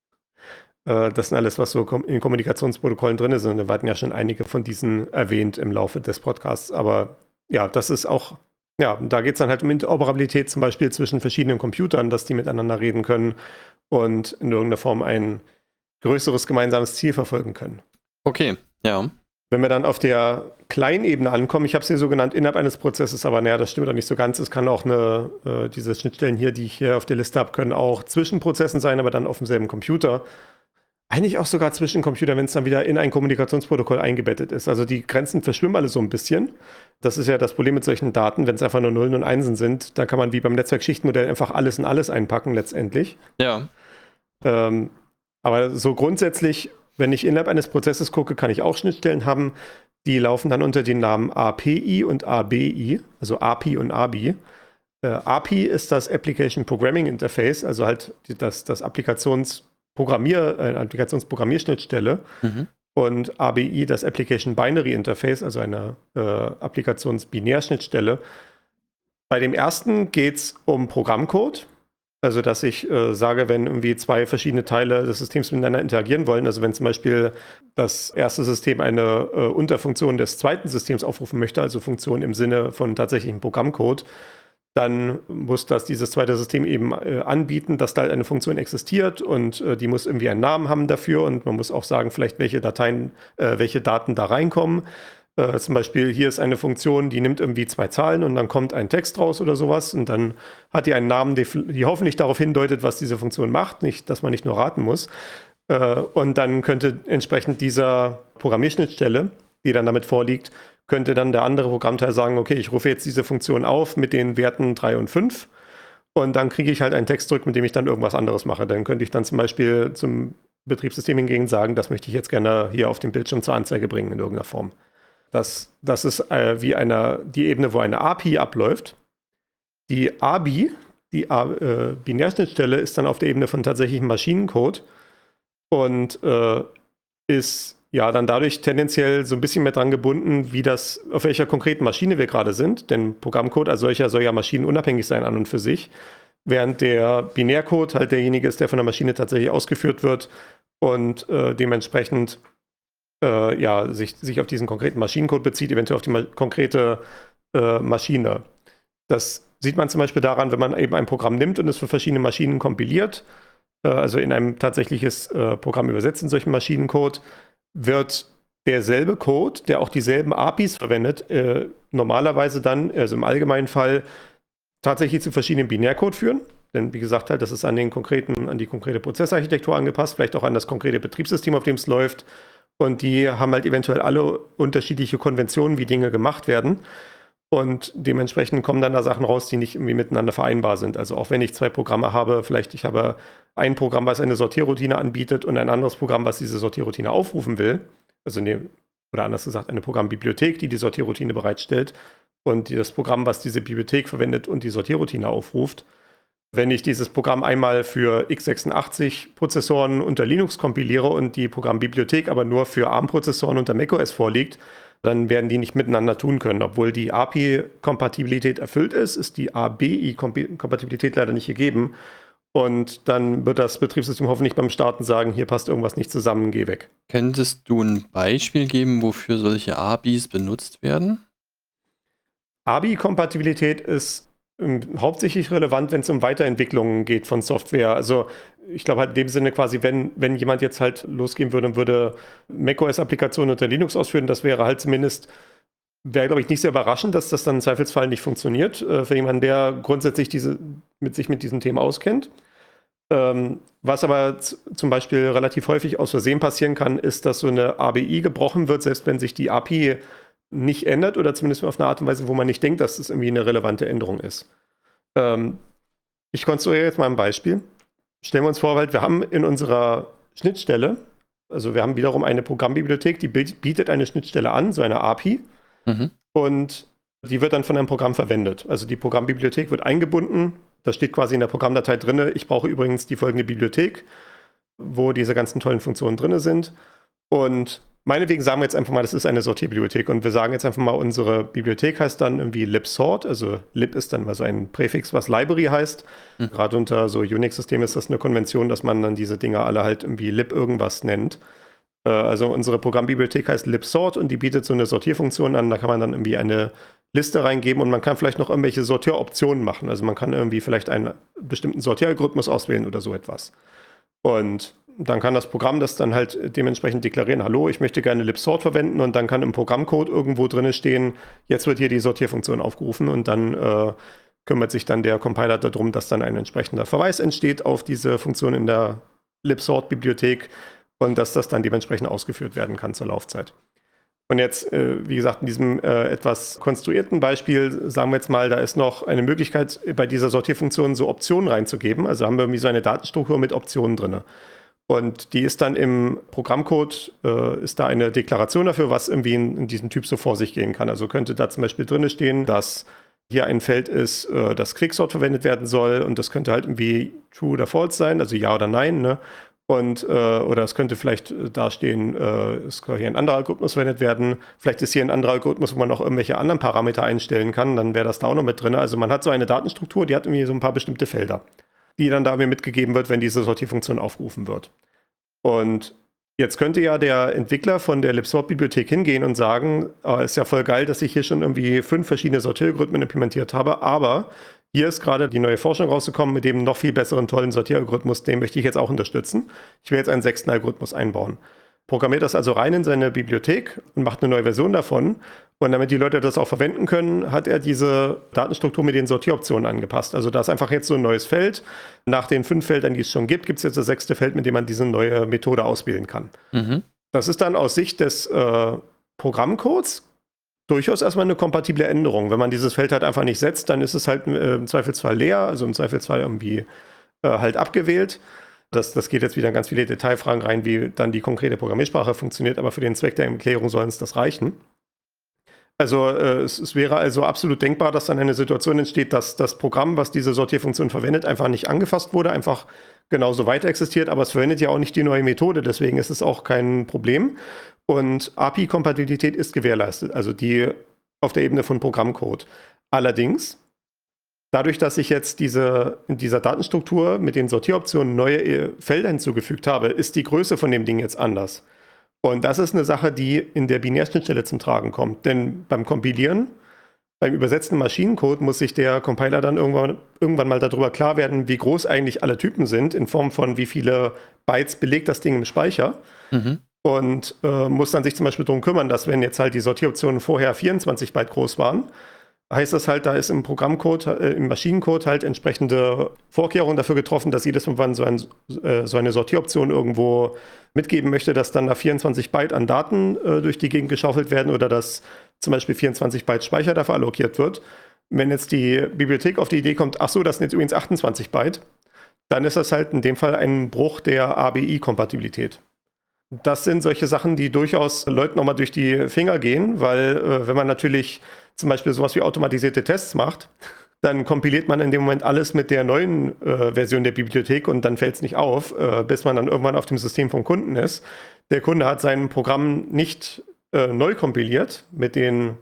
Das sind alles, was so in Kommunikationsprotokollen drin ist. Und wir hatten ja schon einige von diesen erwähnt im Laufe des Podcasts. Aber ja, das ist auch, ja, da geht es dann halt um Interoperabilität zum Beispiel zwischen verschiedenen Computern, dass die miteinander reden können und in irgendeiner Form ein größeres gemeinsames Ziel verfolgen können.
Okay, ja.
Wenn wir dann auf der kleinen Ebene ankommen, ich habe es hier so genannt, innerhalb eines Prozesses, aber naja, das stimmt doch nicht so ganz. Es kann auch diese Schnittstellen hier, die ich hier auf der Liste habe, können auch zwischen Prozessen sein, aber dann auf demselben Computer. Eigentlich auch sogar zwischen Computern, wenn es dann wieder in ein Kommunikationsprotokoll eingebettet ist. Also die Grenzen verschwimmen alle so ein bisschen. Das ist ja das Problem mit solchen Daten, wenn es einfach nur Nullen und Einsen sind, da kann man wie beim Netzwerkschichtenmodell einfach alles in alles einpacken letztendlich.
Ja.
Aber so grundsätzlich, wenn ich innerhalb eines Prozesses gucke, kann ich auch Schnittstellen haben, die laufen dann unter den Namen API und ABI, also API und ABI. API ist das Application Programming Interface, also halt das Applikationsprogrammierschnittstelle, und ABI das Application Binary Interface, also eine Applikationsbinärschnittstelle. Bei dem ersten geht es um Programmcode, also dass ich sage, wenn irgendwie zwei verschiedene Teile des Systems miteinander interagieren wollen, also wenn zum Beispiel das erste System eine Unterfunktion des zweiten Systems aufrufen möchte, also Funktion im Sinne von tatsächlichem Programmcode, dann muss dieses zweite System eben anbieten, dass da eine Funktion existiert und die muss irgendwie einen Namen haben dafür und man muss auch sagen, vielleicht welche Daten da reinkommen. Zum Beispiel hier ist eine Funktion, die nimmt irgendwie 2 Zahlen und dann kommt ein Text raus oder sowas und dann hat die einen Namen, die hoffentlich darauf hindeutet, was diese Funktion macht, nicht, dass man nicht nur raten muss. Und dann könnte entsprechend dieser Programmierschnittstelle, die dann damit vorliegt, könnte dann der andere Programmteil sagen, okay, ich rufe jetzt diese Funktion auf mit den Werten 3 und 5 und dann kriege ich halt einen Text zurück, mit dem ich dann irgendwas anderes mache. Dann könnte ich dann zum Beispiel zum Betriebssystem hingegen sagen, das möchte ich jetzt gerne hier auf dem Bildschirm zur Anzeige bringen in irgendeiner Form. Das ist wie die Ebene, wo eine API abläuft. Die ABI, die Binärschnittstelle, ist dann auf der Ebene von tatsächlichem Maschinencode und ist ja dann dadurch tendenziell so ein bisschen mehr dran gebunden, auf welcher konkreten Maschine wir gerade sind. Denn Programmcode als solcher soll ja maschinenunabhängig sein an und für sich, während der Binärcode halt derjenige ist, der von der Maschine tatsächlich ausgeführt wird und dementsprechend sich auf diesen konkreten Maschinencode bezieht, eventuell auf die konkrete Maschine. Das sieht man zum Beispiel daran, wenn man eben ein Programm nimmt und es für verschiedene Maschinen kompiliert, also in ein tatsächliches Programm übersetzt in solchen Maschinencode, wird derselbe Code, der auch dieselben APIs verwendet, normalerweise dann, also im allgemeinen Fall, tatsächlich zu verschiedenen Binärcode führen. Denn wie gesagt, halt, das ist an die konkrete Prozessarchitektur angepasst, vielleicht auch an das konkrete Betriebssystem, auf dem es läuft. Und die haben halt eventuell alle unterschiedliche Konventionen, wie Dinge gemacht werden. Und dementsprechend kommen dann da Sachen raus, die nicht irgendwie miteinander vereinbar sind. Also auch wenn ich 2 Programme habe, vielleicht ich habe ein Programm, was eine Sortierroutine anbietet und ein anderes Programm, was diese Sortierroutine aufrufen will. Oder anders gesagt, eine Programmbibliothek, die Sortierroutine bereitstellt und das Programm, was diese Bibliothek verwendet und die Sortierroutine aufruft. Wenn ich dieses Programm einmal für x86-Prozessoren unter Linux kompiliere und die Programmbibliothek aber nur für ARM-Prozessoren unter macOS vorliegt, dann werden die nicht miteinander tun können. Obwohl die API-Kompatibilität erfüllt ist die ABI-Kompatibilität leider nicht gegeben. Und dann wird das Betriebssystem hoffentlich beim Starten sagen, hier passt irgendwas nicht zusammen, geh weg.
Könntest du ein Beispiel geben, wofür solche ABIs benutzt werden?
ABI-Kompatibilität ist hauptsächlich relevant, wenn es um Weiterentwicklungen geht von Software. Also ich glaube halt in dem Sinne quasi, wenn jemand jetzt halt losgehen würde und würde macOS-Applikationen unter Linux ausführen, das wäre halt wäre glaube ich nicht sehr überraschend, dass das dann im Zweifelsfall nicht funktioniert, für jemanden, der grundsätzlich sich mit diesem Thema auskennt. Was aber zum Beispiel relativ häufig aus Versehen passieren kann, ist, dass so eine ABI gebrochen wird, selbst wenn sich die API nicht ändert oder zumindest auf eine Art und Weise, wo man nicht denkt, dass das irgendwie eine relevante Änderung ist. Ich konstruiere jetzt mal ein Beispiel. Stellen wir uns vor, wir haben in unserer Schnittstelle, also wir haben wiederum eine Programmbibliothek, die bietet eine Schnittstelle an, so eine API, und die wird dann von einem Programm verwendet. Also die Programmbibliothek wird eingebunden, da steht quasi in der Programmdatei drin, ich brauche übrigens die folgende Bibliothek, wo diese ganzen tollen Funktionen drin sind. Und meinetwegen sagen wir jetzt einfach mal, das ist eine Sortierbibliothek und wir sagen jetzt einfach mal, unsere Bibliothek heißt dann irgendwie libsort, also lib ist dann mal so ein Präfix, was Library heißt. Gerade unter so Unix-Systemen ist das eine Konvention, dass man dann diese Dinger alle halt irgendwie lib irgendwas nennt. Also unsere Programmbibliothek heißt libsort und die bietet so eine Sortierfunktion an, da kann man dann irgendwie eine Liste reingeben und man kann vielleicht noch irgendwelche Sortieroptionen machen. Also man kann irgendwie vielleicht einen bestimmten Sortieralgorithmus auswählen oder so etwas. Und dann kann das Programm das dann halt dementsprechend deklarieren, hallo, ich möchte gerne libsort verwenden und dann kann im Programmcode irgendwo drin stehen, jetzt wird hier die Sortierfunktion aufgerufen und dann kümmert sich dann der Compiler darum, dass dann ein entsprechender Verweis entsteht auf diese Funktion in der libsort-Bibliothek und dass das dann dementsprechend ausgeführt werden kann zur Laufzeit. Und jetzt, wie gesagt, in diesem etwas konstruierten Beispiel, sagen wir jetzt mal, da ist noch eine Möglichkeit, bei dieser Sortierfunktion so Optionen reinzugeben. Also haben wir irgendwie so eine Datenstruktur mit Optionen drin. Und die ist dann im Programmcode, ist da eine Deklaration dafür, was irgendwie in diesem Typ so vor sich gehen kann. Also könnte da zum Beispiel drin stehen, dass hier ein Feld ist, das Quicksort verwendet werden soll und das könnte halt irgendwie true oder false sein, also ja oder nein, ne? Und, oder es könnte vielleicht da stehen, es kann hier ein anderer Algorithmus verwendet werden. Vielleicht ist hier ein anderer Algorithmus, wo man noch irgendwelche anderen Parameter einstellen kann. Dann wäre das da auch noch mit drin. Also man hat so eine Datenstruktur, die hat irgendwie so ein paar bestimmte Felder, die dann da mir mitgegeben wird, wenn diese Sortierfunktion aufgerufen wird. Und jetzt könnte ja der Entwickler von der libsort-Bibliothek hingehen und sagen, ist ja voll geil, dass ich hier schon irgendwie 5 verschiedene Sortieralgorithmen implementiert habe, aber hier ist gerade die neue Forschung rausgekommen mit dem noch viel besseren, tollen Sortieralgorithmus, den möchte ich jetzt auch unterstützen. Ich will jetzt einen 6. Algorithmus einbauen. Programmiert das also rein in seine Bibliothek und macht eine neue Version davon. Und damit die Leute das auch verwenden können, hat er diese Datenstruktur mit den Sortieroptionen angepasst. Also da ist einfach jetzt so ein neues Feld. Nach den 5 Feldern, die es schon gibt, gibt es jetzt das 6. Feld, mit dem man diese neue Methode auswählen kann.
Mhm.
Das ist dann aus Sicht des Programmcodes durchaus erstmal eine kompatible Änderung. Wenn man dieses Feld halt einfach nicht setzt, dann ist es halt im Zweifelsfall leer, also im Zweifelsfall irgendwie halt abgewählt. Das geht jetzt wieder in ganz viele Detailfragen rein, wie dann die konkrete Programmiersprache funktioniert, aber für den Zweck der Erklärung soll uns das reichen. Also es wäre also absolut denkbar, dass dann eine Situation entsteht, dass das Programm, was diese Sortierfunktion verwendet, einfach nicht angefasst wurde, einfach genauso weiter existiert, aber es verwendet ja auch nicht die neue Methode, deswegen ist es auch kein Problem. Und API-Kompatibilität ist gewährleistet, also die auf der Ebene von Programmcode. Allerdings, dadurch, dass ich jetzt in dieser Datenstruktur mit den Sortieroptionen neue Felder hinzugefügt habe, ist die Größe von dem Ding jetzt anders. Und das ist eine Sache, die in der Binärschnittstelle zum Tragen kommt. Denn beim Kompilieren, beim übersetzten Maschinencode muss sich der Compiler dann irgendwann mal darüber klar werden, wie groß eigentlich alle Typen sind, in Form von wie viele Bytes belegt das Ding im Speicher.
Mhm.
Und muss dann sich zum Beispiel darum kümmern, dass wenn jetzt halt die Sortieroptionen vorher 24 Byte groß waren, heißt das halt, da ist im Programmcode, im Maschinencode halt entsprechende Vorkehrungen dafür getroffen, dass jedes Mal, wenn so eine Sortieroption irgendwo mitgeben möchte, dass dann da 24 Byte an Daten durch die Gegend geschaufelt werden oder dass zum Beispiel 24 Byte Speicher dafür allokiert wird. Wenn jetzt die Bibliothek auf die Idee kommt, ach so, das sind jetzt übrigens 28 Byte, dann ist das halt in dem Fall ein Bruch der ABI-Kompatibilität. Das sind solche Sachen, die durchaus Leuten nochmal durch die Finger gehen, weil wenn man natürlich zum Beispiel sowas wie automatisierte Tests macht, dann kompiliert man in dem Moment alles mit der neuen Version der Bibliothek und dann fällt es nicht auf, bis man dann irgendwann auf dem System vom Kunden ist. Der Kunde hat sein Programm nicht neu kompiliert mit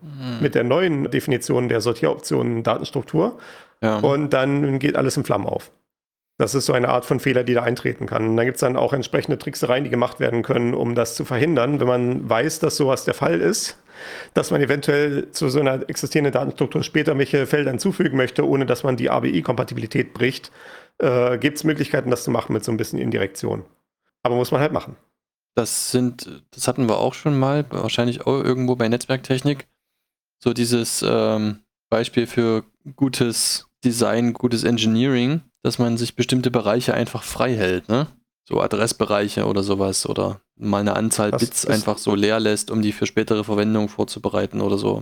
der neuen Definition der Sortieroptionen Datenstruktur und dann geht alles in Flammen auf. Das ist so eine Art von Fehler, die da eintreten kann. Und dann gibt es dann auch entsprechende Tricksereien, die gemacht werden können, um das zu verhindern, wenn man weiß, dass sowas der Fall ist, dass man eventuell zu so einer existierenden Datenstruktur später welche Felder hinzufügen möchte, ohne dass man die ABI-Kompatibilität bricht, gibt es Möglichkeiten, das zu machen mit so ein bisschen Indirektion. Aber muss man halt machen.
Das hatten wir auch schon mal, wahrscheinlich auch irgendwo bei Netzwerktechnik. So dieses Beispiel für gutes Design, gutes Engineering, dass man sich bestimmte Bereiche einfach frei hält, ne? So Adressbereiche oder sowas oder mal eine Anzahl Bits einfach so leer lässt, um die für spätere Verwendung vorzubereiten oder so.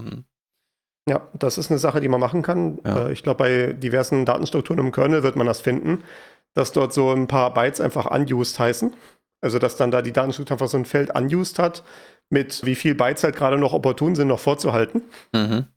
Ja, das ist eine Sache, die man machen kann. Ja. Ich glaube, bei diversen Datenstrukturen im Kernel wird man das finden, dass dort so ein paar Bytes einfach unused heißen. Also, dass dann da die Datenstruktur einfach so ein Feld unused hat, mit wie viel Bytes halt gerade noch opportun sind, noch vorzuhalten. Mhm.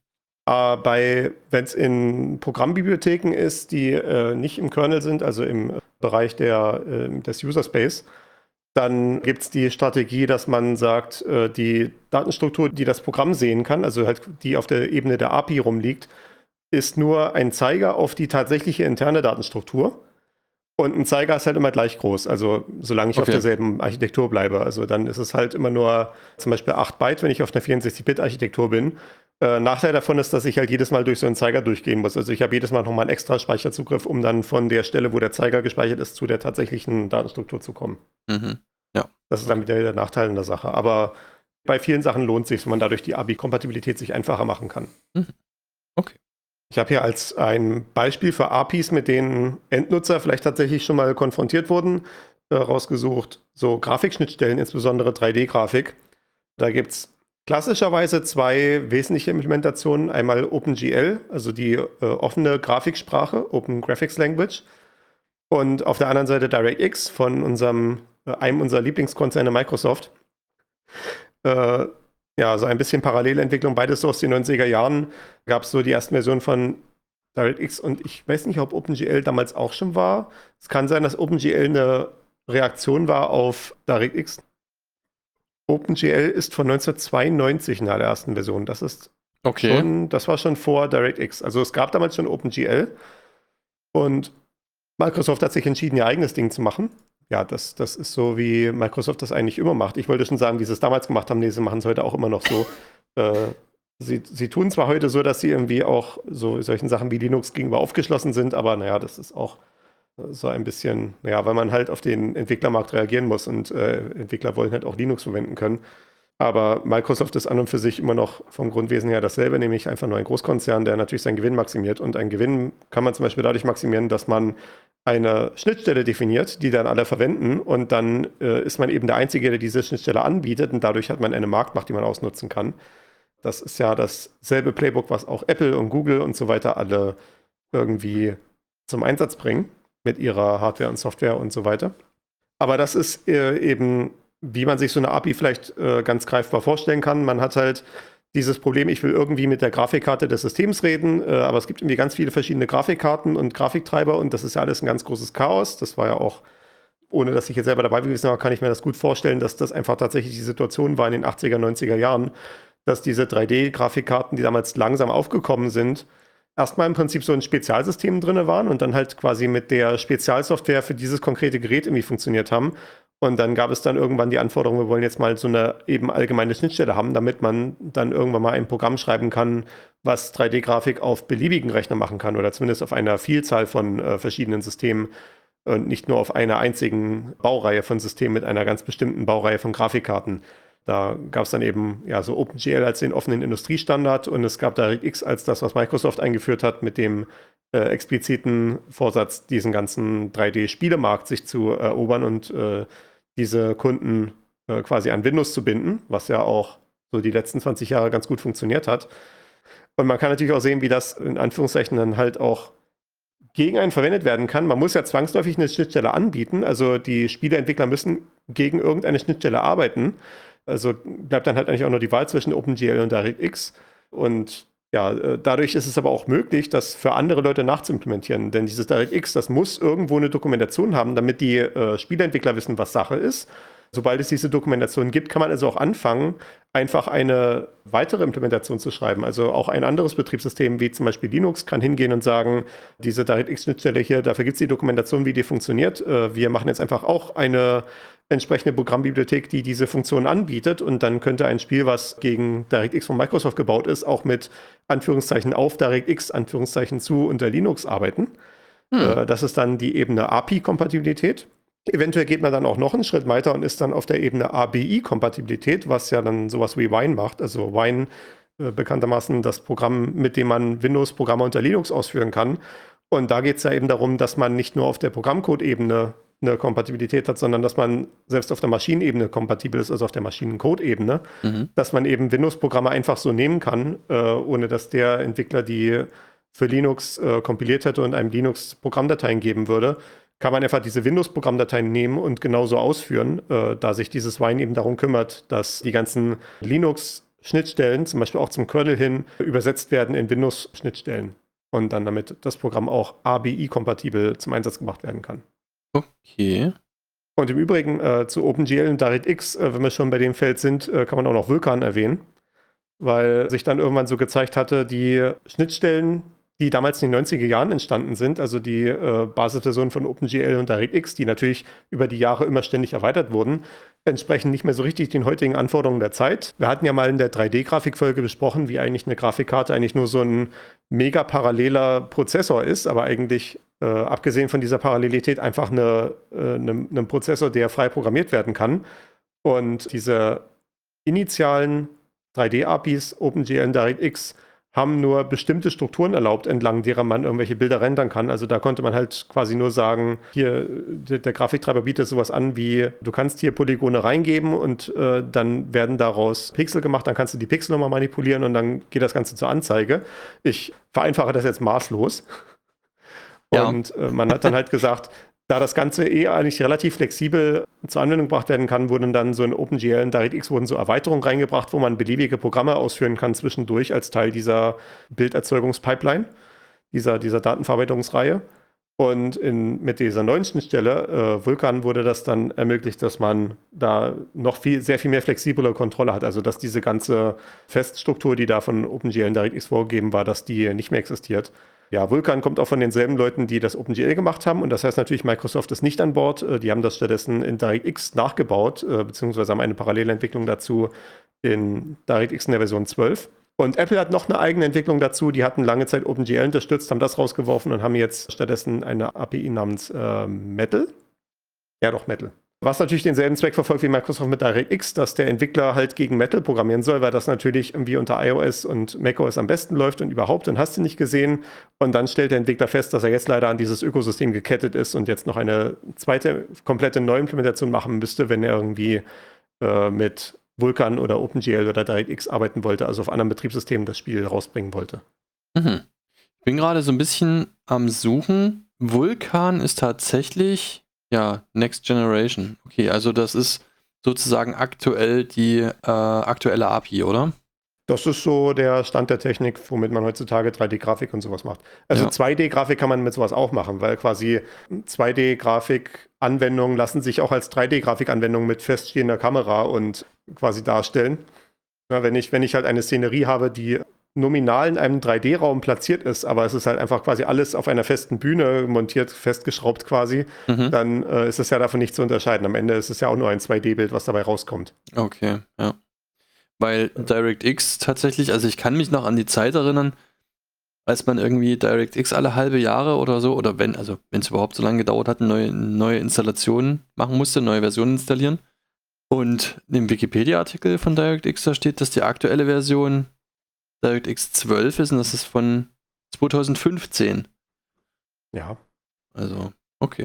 Wenn es in Programmbibliotheken ist, die nicht im Kernel sind, also im Bereich des User Space, dann gibt es die Strategie, dass man sagt, die Datenstruktur, die das Programm sehen kann, also halt die auf der Ebene der API rumliegt, ist nur ein Zeiger auf die tatsächliche interne Datenstruktur. Und ein Zeiger ist halt immer gleich groß, also solange ich auf derselben Architektur bleibe. Also dann ist es halt immer nur zum Beispiel 8 Byte, wenn ich auf einer 64-Bit-Architektur bin. Nachteil davon ist, dass ich halt jedes Mal durch so einen Zeiger durchgehen muss. Also ich habe jedes Mal nochmal einen extra Speicherzugriff, um dann von der Stelle, wo der Zeiger gespeichert ist, zu der tatsächlichen Datenstruktur zu kommen. Mhm. Ja. Das ist dann wieder der Nachteil in der Sache. Aber bei vielen Sachen lohnt es sich, wenn man dadurch die API-Kompatibilität sich einfacher machen kann. Mhm. Okay. Ich habe hier als ein Beispiel für APIs, mit denen Endnutzer vielleicht tatsächlich schon mal konfrontiert wurden, rausgesucht. So Grafikschnittstellen, insbesondere 3D-Grafik. Da gibt es klassischerweise 2 wesentliche Implementationen. Einmal OpenGL, also die offene Grafiksprache, Open Graphics Language. Und auf der anderen Seite DirectX von einem unserer Lieblingskonzerne Microsoft. Ja, so ein bisschen Parallelentwicklung, beides so aus den 90er Jahren. Gab es so die ersten Versionen von DirectX und ich weiß nicht, ob OpenGL damals auch schon war. Es kann sein, dass OpenGL eine Reaktion war auf DirectX. OpenGL ist von 1992 in der allerersten Version. Das war schon vor DirectX. Also es gab damals schon OpenGL und Microsoft hat sich entschieden, ihr eigenes Ding zu machen. Ja, das ist so, wie Microsoft das eigentlich immer macht. Ich wollte schon sagen, wie sie es damals gemacht haben. Nee, sie machen es heute auch immer noch so. sie tun zwar heute so, dass sie irgendwie auch so solchen Sachen wie Linux gegenüber aufgeschlossen sind, aber naja, das ist auch so ein bisschen, naja, weil man halt auf den Entwicklermarkt reagieren muss und Entwickler wollen halt auch Linux verwenden können. Aber Microsoft ist an und für sich immer noch vom Grundwesen her dasselbe, nämlich einfach nur ein Großkonzern, der natürlich seinen Gewinn maximiert. Und einen Gewinn kann man zum Beispiel dadurch maximieren, dass man eine Schnittstelle definiert, die dann alle verwenden. Und dann ist man eben der Einzige, der diese Schnittstelle anbietet. Und dadurch hat man eine Marktmacht, die man ausnutzen kann. Das ist ja dasselbe Playbook, was auch Apple und Google und so weiter alle irgendwie zum Einsatz bringen mit ihrer Hardware und Software und so weiter. Aber das ist eben, wie man sich so eine API vielleicht ganz greifbar vorstellen kann. Man hat halt dieses Problem, ich will irgendwie mit der Grafikkarte des Systems reden, aber es gibt irgendwie ganz viele verschiedene Grafikkarten und Grafiktreiber und das ist ja alles ein ganz großes Chaos. Das war ja auch, ohne dass ich jetzt selber dabei gewesen war, kann ich mir das gut vorstellen, dass das einfach tatsächlich die Situation war in den 80er, 90er Jahren, dass diese 3D-Grafikkarten, die damals langsam aufgekommen sind, erstmal im Prinzip so ein Spezialsystem drin waren und dann halt quasi mit der Spezialsoftware für dieses konkrete Gerät irgendwie funktioniert haben. Und dann gab es dann irgendwann die Anforderung, wir wollen jetzt mal so eine eben allgemeine Schnittstelle haben, damit man dann irgendwann mal ein Programm schreiben kann, was 3D-Grafik auf beliebigen Rechner machen kann oder zumindest auf einer Vielzahl von verschiedenen Systemen und nicht nur auf einer einzigen Baureihe von Systemen mit einer ganz bestimmten Baureihe von Grafikkarten. Da gab es dann eben ja so OpenGL als den offenen Industriestandard und es gab DirectX als das, was Microsoft eingeführt hat, mit dem expliziten Vorsatz, diesen ganzen 3D-Spielemarkt sich zu erobern und diese Kunden quasi an Windows zu binden, was ja auch so die letzten 20 Jahre ganz gut funktioniert hat. Und man kann natürlich auch sehen, wie das in Anführungszeichen dann halt auch gegen einen verwendet werden kann. Man muss ja zwangsläufig eine Schnittstelle anbieten, also die Spieleentwickler müssen gegen irgendeine Schnittstelle arbeiten. Also bleibt dann halt eigentlich auch nur die Wahl zwischen OpenGL und DirectX. Und ja, dadurch ist es aber auch möglich, das für andere Leute nachzuimplementieren. Denn dieses DirectX, das muss irgendwo eine Dokumentation haben, damit die Spieleentwickler wissen, was Sache ist. Sobald es diese Dokumentation gibt, kann man also auch anfangen, einfach eine weitere Implementation zu schreiben. Also auch ein anderes Betriebssystem, wie zum Beispiel Linux, kann hingehen und sagen, diese DirectX-Schnittstelle hier, dafür gibt es die Dokumentation, wie die funktioniert. Wir machen jetzt einfach auch eine entsprechende Programmbibliothek, die diese Funktion anbietet. Und dann könnte ein Spiel, was gegen DirectX von Microsoft gebaut ist, auch mit Anführungszeichen auf DirectX, Anführungszeichen zu unter Linux arbeiten. Das ist dann die Ebene API-Kompatibilität. Eventuell geht man dann auch noch einen Schritt weiter und ist dann auf der Ebene ABI-Kompatibilität, was ja dann sowas wie Wine macht. Also Wine, bekanntermaßen das Programm, mit dem man Windows-Programme unter Linux ausführen kann. Und da geht es ja eben darum, dass man nicht nur auf der Programmcode-Ebene eine Kompatibilität hat, sondern dass man selbst auf der Maschinenebene kompatibel ist, also auf der Maschinencode-Ebene, dass man eben Windows-Programme einfach so nehmen kann, ohne dass der Entwickler die für Linux kompiliert hätte und einem Linux-Programmdateien geben würde, kann man einfach diese Windows-Programmdateien nehmen und genauso ausführen, da sich dieses Wine eben darum kümmert, dass die ganzen Linux-Schnittstellen, zum Beispiel auch zum Kernel hin, übersetzt werden in Windows-Schnittstellen und dann damit das Programm auch ABI-kompatibel zum Einsatz gebracht werden kann.
Okay.
Und im Übrigen zu OpenGL und DirectX, wenn wir schon bei dem Feld sind, kann man auch noch Vulkan erwähnen, weil sich dann irgendwann so gezeigt hatte, die Schnittstellen, die damals in den 90er Jahren entstanden sind, also die Basisversionen von OpenGL und DirectX, die natürlich über die Jahre immer ständig erweitert wurden, entsprechen nicht mehr so richtig den heutigen Anforderungen der Zeit. Wir hatten ja mal in der 3D-Grafikfolge besprochen, wie eigentlich eine Grafikkarte eigentlich nur so ein mega paralleler Prozessor ist, aber eigentlich abgesehen von dieser Parallelität einfach ein Prozessor, der frei programmiert werden kann. Und diese initialen 3D-APIs, OpenGL und DirectX, haben nur bestimmte Strukturen erlaubt, entlang derer man irgendwelche Bilder rendern kann. Also da konnte man halt quasi nur sagen, hier, der Grafiktreiber bietet sowas an wie, du kannst hier Polygone reingeben und dann werden daraus Pixel gemacht, dann kannst du die Pixel nochmal manipulieren und dann geht das Ganze zur Anzeige. Ich vereinfache das jetzt maßlos. Ja. Und man hat dann halt gesagt, da das Ganze eigentlich relativ flexibel zur Anwendung gebracht werden kann, wurden dann so in OpenGL und DirectX wurden so Erweiterungen reingebracht, wo man beliebige Programme ausführen kann zwischendurch als Teil dieser Bilderzeugungspipeline, dieser Datenverarbeitungsreihe. Und mit dieser neuen Schnittstelle, Vulkan, wurde das dann ermöglicht, dass man da noch sehr viel mehr flexible Kontrolle hat. Also dass diese ganze Feststruktur, die da von OpenGL und DirectX vorgegeben war, dass die nicht mehr existiert. Ja, Vulkan kommt auch von denselben Leuten, die das OpenGL gemacht haben. Und das heißt natürlich, Microsoft ist nicht an Bord. Die haben das stattdessen in DirectX nachgebaut, beziehungsweise haben eine Parallelentwicklung dazu in DirectX in der Version 12. Und Apple hat noch eine eigene Entwicklung dazu. Die hatten lange Zeit OpenGL unterstützt, haben das rausgeworfen und haben jetzt stattdessen eine API namens Metal. Ja, doch, Metal. Was natürlich denselben Zweck verfolgt wie Microsoft mit DirectX, dass der Entwickler halt gegen Metal programmieren soll, weil das natürlich irgendwie unter iOS und macOS am besten läuft und überhaupt, und hast du nicht gesehen. Und dann stellt der Entwickler fest, dass er jetzt leider an dieses Ökosystem gekettet ist und jetzt noch eine zweite komplette Neuimplementation machen müsste, wenn er irgendwie mit Vulkan oder OpenGL oder DirectX arbeiten wollte, also auf anderen Betriebssystemen das Spiel rausbringen wollte.
Mhm. Ich bin gerade so ein bisschen am Suchen. Vulkan ist tatsächlich, ja, Next Generation. Okay, also das ist sozusagen aktuell die aktuelle API, oder?
Das ist so der Stand der Technik, womit man heutzutage 3D-Grafik und sowas macht. Also
Ja.
2D-Grafik kann man mit sowas auch machen, weil quasi 2D-Grafik-Anwendungen lassen sich auch als 3D-Grafik-Anwendungen mit feststehender Kamera und quasi darstellen. Ja, wenn ich halt eine Szenerie habe, die nominal in einem 3D-Raum platziert ist, aber es ist halt einfach quasi alles auf einer festen Bühne montiert, festgeschraubt quasi, dann ist es ja davon nicht zu unterscheiden. Am Ende ist es ja auch nur ein 2D-Bild, was dabei rauskommt.
Okay, ja. Weil DirectX tatsächlich, also ich kann mich noch an die Zeit erinnern, als man irgendwie DirectX alle halbe Jahre oder so, oder wenn es überhaupt so lange gedauert hat, eine neue Installation machen musste, neue Version installieren. Und im Wikipedia-Artikel von DirectX, da steht, dass die aktuelle Version DirectX 12 ist und das ist von 2015.
Ja.
Also, okay.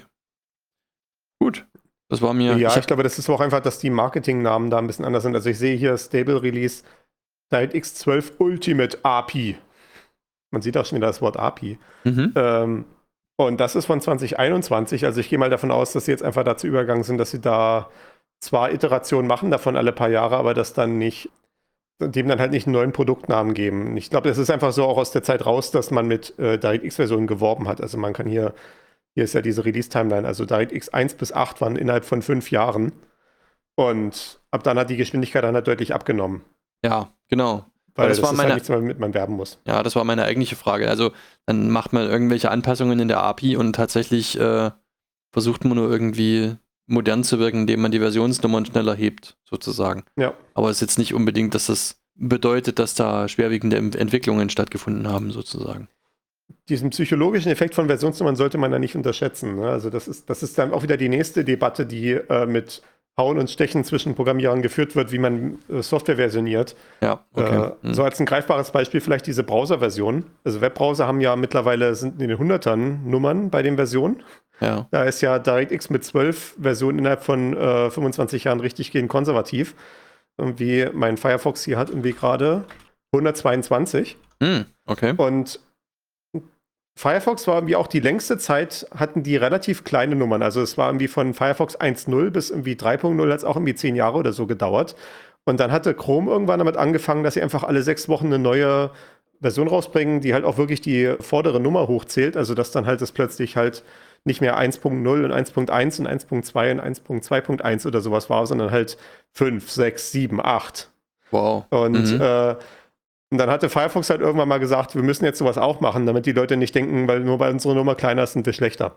Gut. Das war mir.
Ja, ich glaube, das ist auch einfach, dass die Marketingnamen da ein bisschen anders sind. Also ich sehe hier Stable Release DirectX 12 Ultimate API. Man sieht auch schon wieder das Wort API. Und das ist von 2021. Also ich gehe mal davon aus, dass sie jetzt einfach dazu übergegangen sind, dass sie da zwar Iterationen machen, davon alle paar Jahre, aber das dann nicht, dem dann halt nicht einen neuen Produktnamen geben. Ich glaube, das ist einfach so auch aus der Zeit raus, dass man mit DirectX-Versionen geworben hat. Also man kann hier ist ja diese Release-Timeline, also DirectX 1 bis 8 waren innerhalb von 5 Jahren. Und ab dann hat die Geschwindigkeit dann halt deutlich abgenommen.
Ja, genau.
Weil
das
das
war
ist
meine,
halt nichts mehr, womit man werben muss.
ja, das war meine eigentliche Frage. Also dann macht man irgendwelche Anpassungen in der API und tatsächlich versucht man nur irgendwie modern zu wirken, indem man die Versionsnummern schneller hebt, sozusagen.
Ja.
Aber es ist jetzt nicht unbedingt, dass das bedeutet, dass da schwerwiegende Entwicklungen stattgefunden haben, sozusagen.
Diesen psychologischen Effekt von Versionsnummern sollte man da nicht unterschätzen. Ne? Also das ist dann auch wieder die nächste Debatte, die mit Hauen und Stechen zwischen Programmierern geführt wird, wie man Software versioniert.
Ja, okay.
So als ein greifbares Beispiel vielleicht diese Browser-Version. Also Webbrowser haben ja mittlerweile, sind in den Hundertern Nummern bei den Versionen.
Ja.
Da ist ja DirectX mit 12 Versionen innerhalb von 25 Jahren richtig gehend konservativ. Irgendwie mein Firefox hier hat irgendwie gerade 122.
Okay.
Und Firefox war irgendwie auch die längste Zeit, hatten die relativ kleine Nummern. Also es war irgendwie von Firefox 1.0 bis irgendwie 3.0 hat es auch irgendwie 10 Jahre oder so gedauert. Und dann hatte Chrome irgendwann damit angefangen, dass sie einfach alle 6 Wochen eine neue Version rausbringen, die halt auch wirklich die vordere Nummer hochzählt. Also dass dann halt das plötzlich halt nicht mehr 1.0 und 1.1 und 1.2 und 1.2.1 oder sowas war, sondern halt 5, 6, 7, 8.
Wow.
Und dann hatte Firefox halt irgendwann mal gesagt, wir müssen jetzt sowas auch machen, damit die Leute nicht denken, weil nur weil unsere Nummer kleiner ist, sind wir schlechter.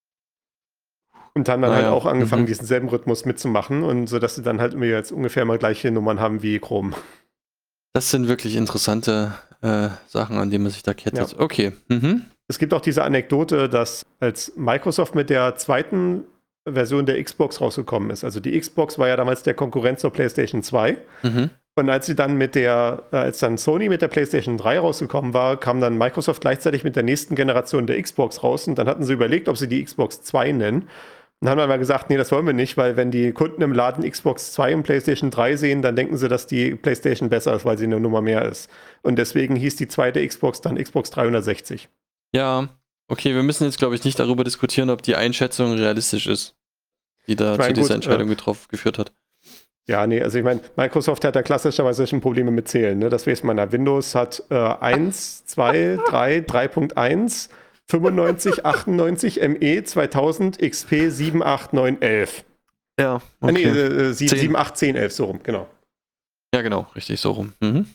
Und haben dann halt auch angefangen, diesen selben Rhythmus mitzumachen und so, dass sie dann halt immer jetzt ungefähr mal gleiche Nummern haben wie Chrome.
Das sind wirklich interessante Sachen, an denen man sich da kettet.
Ja.
Okay.
Es gibt auch diese Anekdote, dass als Microsoft mit der zweiten Version der Xbox rausgekommen ist, also die Xbox war ja damals der Konkurrent zur PlayStation 2, und als sie dann als dann Sony mit der PlayStation 3 rausgekommen war, kam dann Microsoft gleichzeitig mit der nächsten Generation der Xbox raus und dann hatten sie überlegt, ob sie die Xbox 2 nennen. Und haben dann mal gesagt, nee, das wollen wir nicht, weil wenn die Kunden im Laden Xbox 2 und PlayStation 3 sehen, dann denken sie, dass die PlayStation besser ist, weil sie eine Nummer mehr ist. Und deswegen hieß die zweite Xbox dann Xbox 360.
Ja, okay, wir müssen jetzt, glaube ich, nicht darüber diskutieren, ob die Einschätzung realistisch ist, die da zu dieser Entscheidung geführt hat.
Ja, nee, also ich meine, Microsoft hat ja klassischerweise schon Probleme mit Zählen. Ne? Das weiß man ja. Windows hat 1, 2, 3, 3.1, 95, 98, ME, 2000, XP, 7, 8, 9, 11.
Ja, okay.
7, 8, 10, 11, so rum, genau.
Ja, genau, richtig, so rum.
Und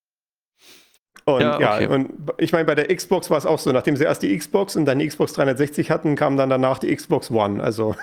und ich meine, bei der Xbox war es auch so, nachdem sie erst die Xbox und dann die Xbox 360 hatten, kam dann danach die Xbox One, also.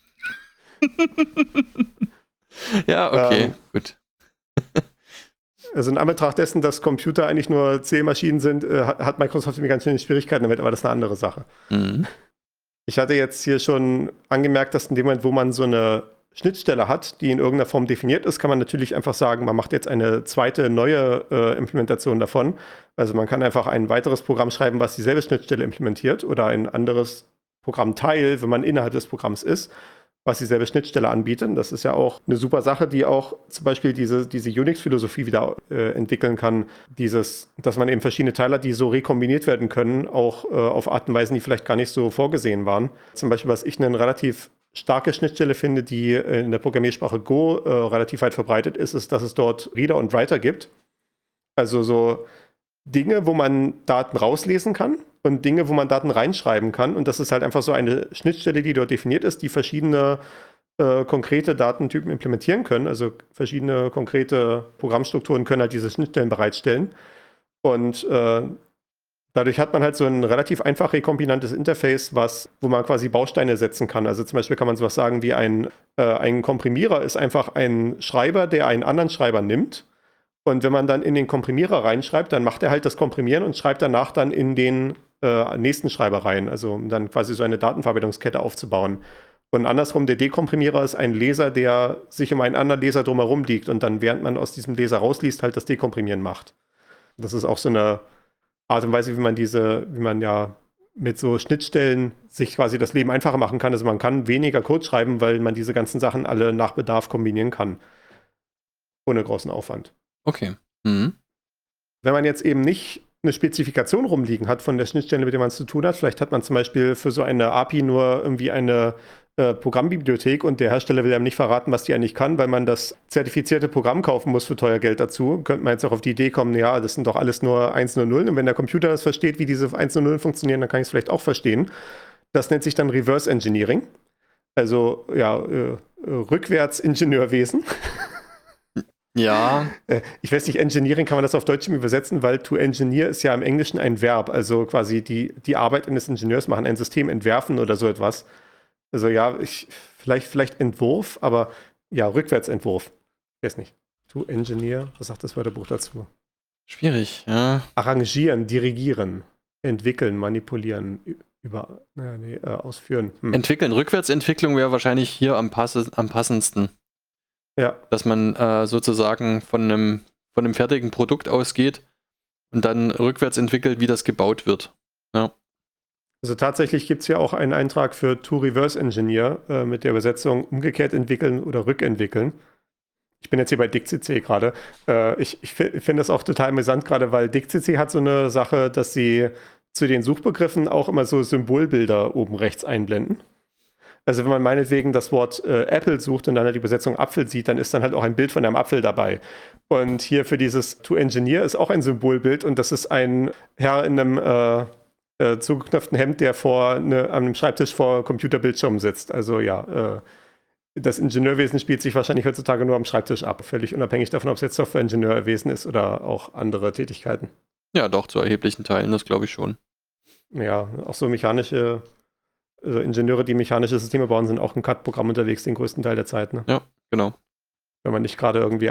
Ja, okay, gut.
Also in Anbetracht dessen, dass Computer eigentlich nur Zählmaschinen sind, hat Microsoft mir ganz schön Schwierigkeiten damit, aber das ist eine andere Sache.
Mhm.
Ich hatte jetzt hier schon angemerkt, dass in dem Moment, wo man so eine Schnittstelle hat, die in irgendeiner Form definiert ist, kann man natürlich einfach sagen, man macht jetzt eine zweite neue Implementation davon. Also man kann einfach ein weiteres Programm schreiben, was dieselbe Schnittstelle implementiert oder ein anderes Programmteil, wenn man innerhalb des Programms ist, was dieselbe Schnittstelle anbietet. Das ist ja auch eine super Sache, die auch zum Beispiel diese Unix-Philosophie wieder entwickeln kann. Dass man eben verschiedene Teile hat, die so rekombiniert werden können, auch auf Arten und Weisen, die vielleicht gar nicht so vorgesehen waren. Zum Beispiel, was ich eine relativ starke Schnittstelle finde, die in der Programmiersprache Go relativ weit verbreitet ist, ist, dass es dort Reader und Writer gibt. Also so Dinge, wo man Daten rauslesen kann und Dinge, wo man Daten reinschreiben kann. Und das ist halt einfach so eine Schnittstelle, die dort definiert ist, die verschiedene konkrete Datentypen implementieren können. Also verschiedene konkrete Programmstrukturen können halt diese Schnittstellen bereitstellen. Und dadurch hat man halt so ein relativ einfach rekombinantes Interface, wo man quasi Bausteine setzen kann. Also zum Beispiel kann man sowas sagen wie ein Komprimierer ist einfach ein Schreiber, der einen anderen Schreiber nimmt. Und wenn man dann in den Komprimierer reinschreibt, dann macht er halt das Komprimieren und schreibt danach dann in den nächsten Schreiber rein. Also um dann quasi so eine Datenverarbeitungskette aufzubauen. Und andersrum, der Dekomprimierer ist ein Leser, der sich um einen anderen Leser drumherum liegt und dann, während man aus diesem Leser rausliest, halt das Dekomprimieren macht. Das ist auch so eine Art und Weise, wie man ja mit so Schnittstellen sich quasi das Leben einfacher machen kann. Also man kann weniger Code schreiben, weil man diese ganzen Sachen alle nach Bedarf kombinieren kann. Ohne großen Aufwand.
Okay. Mhm.
Wenn man jetzt eben nicht eine Spezifikation rumliegen hat von der Schnittstelle, mit der man es zu tun hat, vielleicht hat man zum Beispiel für so eine API nur irgendwie eine Programmbibliothek und der Hersteller will einem nicht verraten, was die eigentlich kann, weil man das zertifizierte Programm kaufen muss für teuer Geld dazu. Könnte man jetzt auch auf die Idee kommen, ja, das sind doch alles nur 1 und 0 und wenn der Computer das versteht, wie diese 1 und 0 funktionieren, dann kann ich es vielleicht auch verstehen. Das nennt sich dann Reverse Engineering. Also ja, Rückwärts-Ingenieurwesen.
Ja.
Ich weiß nicht, Engineering kann man das auf Deutsch übersetzen, weil to engineer ist ja im Englischen ein Verb, also quasi die Arbeit eines Ingenieurs machen, ein System entwerfen oder so etwas. Also ja, vielleicht Entwurf, aber ja, Rückwärtsentwurf. Ich weiß nicht. To engineer, was sagt das Wörterbuch dazu?
Schwierig, ja.
Arrangieren, dirigieren, entwickeln, manipulieren, ausführen.
Entwickeln. Rückwärtsentwicklung wäre wahrscheinlich hier am passendsten.
Ja.
Dass man sozusagen von einem fertigen Produkt ausgeht und dann rückwärts entwickelt, wie das gebaut wird. Ja.
Also tatsächlich gibt es ja auch einen Eintrag für To Reverse Engineer mit der Übersetzung umgekehrt entwickeln oder rückentwickeln. Ich bin jetzt hier bei DickCC gerade. Ich finde das auch total amüsant gerade, weil DickCC hat so eine Sache, dass sie zu den Suchbegriffen auch immer so Symbolbilder oben rechts einblenden. Also wenn man meinetwegen das Wort Apple sucht und dann halt die Übersetzung Apfel sieht, dann ist dann halt auch ein Bild von einem Apfel dabei. Und hier für dieses To Engineer ist auch ein Symbolbild und das ist ein Herr in einem zugeknöpften Hemd, der an einem Schreibtisch vor Computerbildschirm sitzt. Also ja, das Ingenieurwesen spielt sich wahrscheinlich heutzutage nur am Schreibtisch ab, völlig unabhängig davon, ob es jetzt Software-Ingenieurwesen ist oder auch andere Tätigkeiten.
Ja, doch, zu erheblichen Teilen, das glaube ich schon.
Ja, auch so mechanische Ingenieure, die mechanische Systeme bauen, sind auch im CAD-Programm unterwegs den größten Teil der Zeit. Ne?
Ja, genau.
Wenn man nicht gerade irgendwie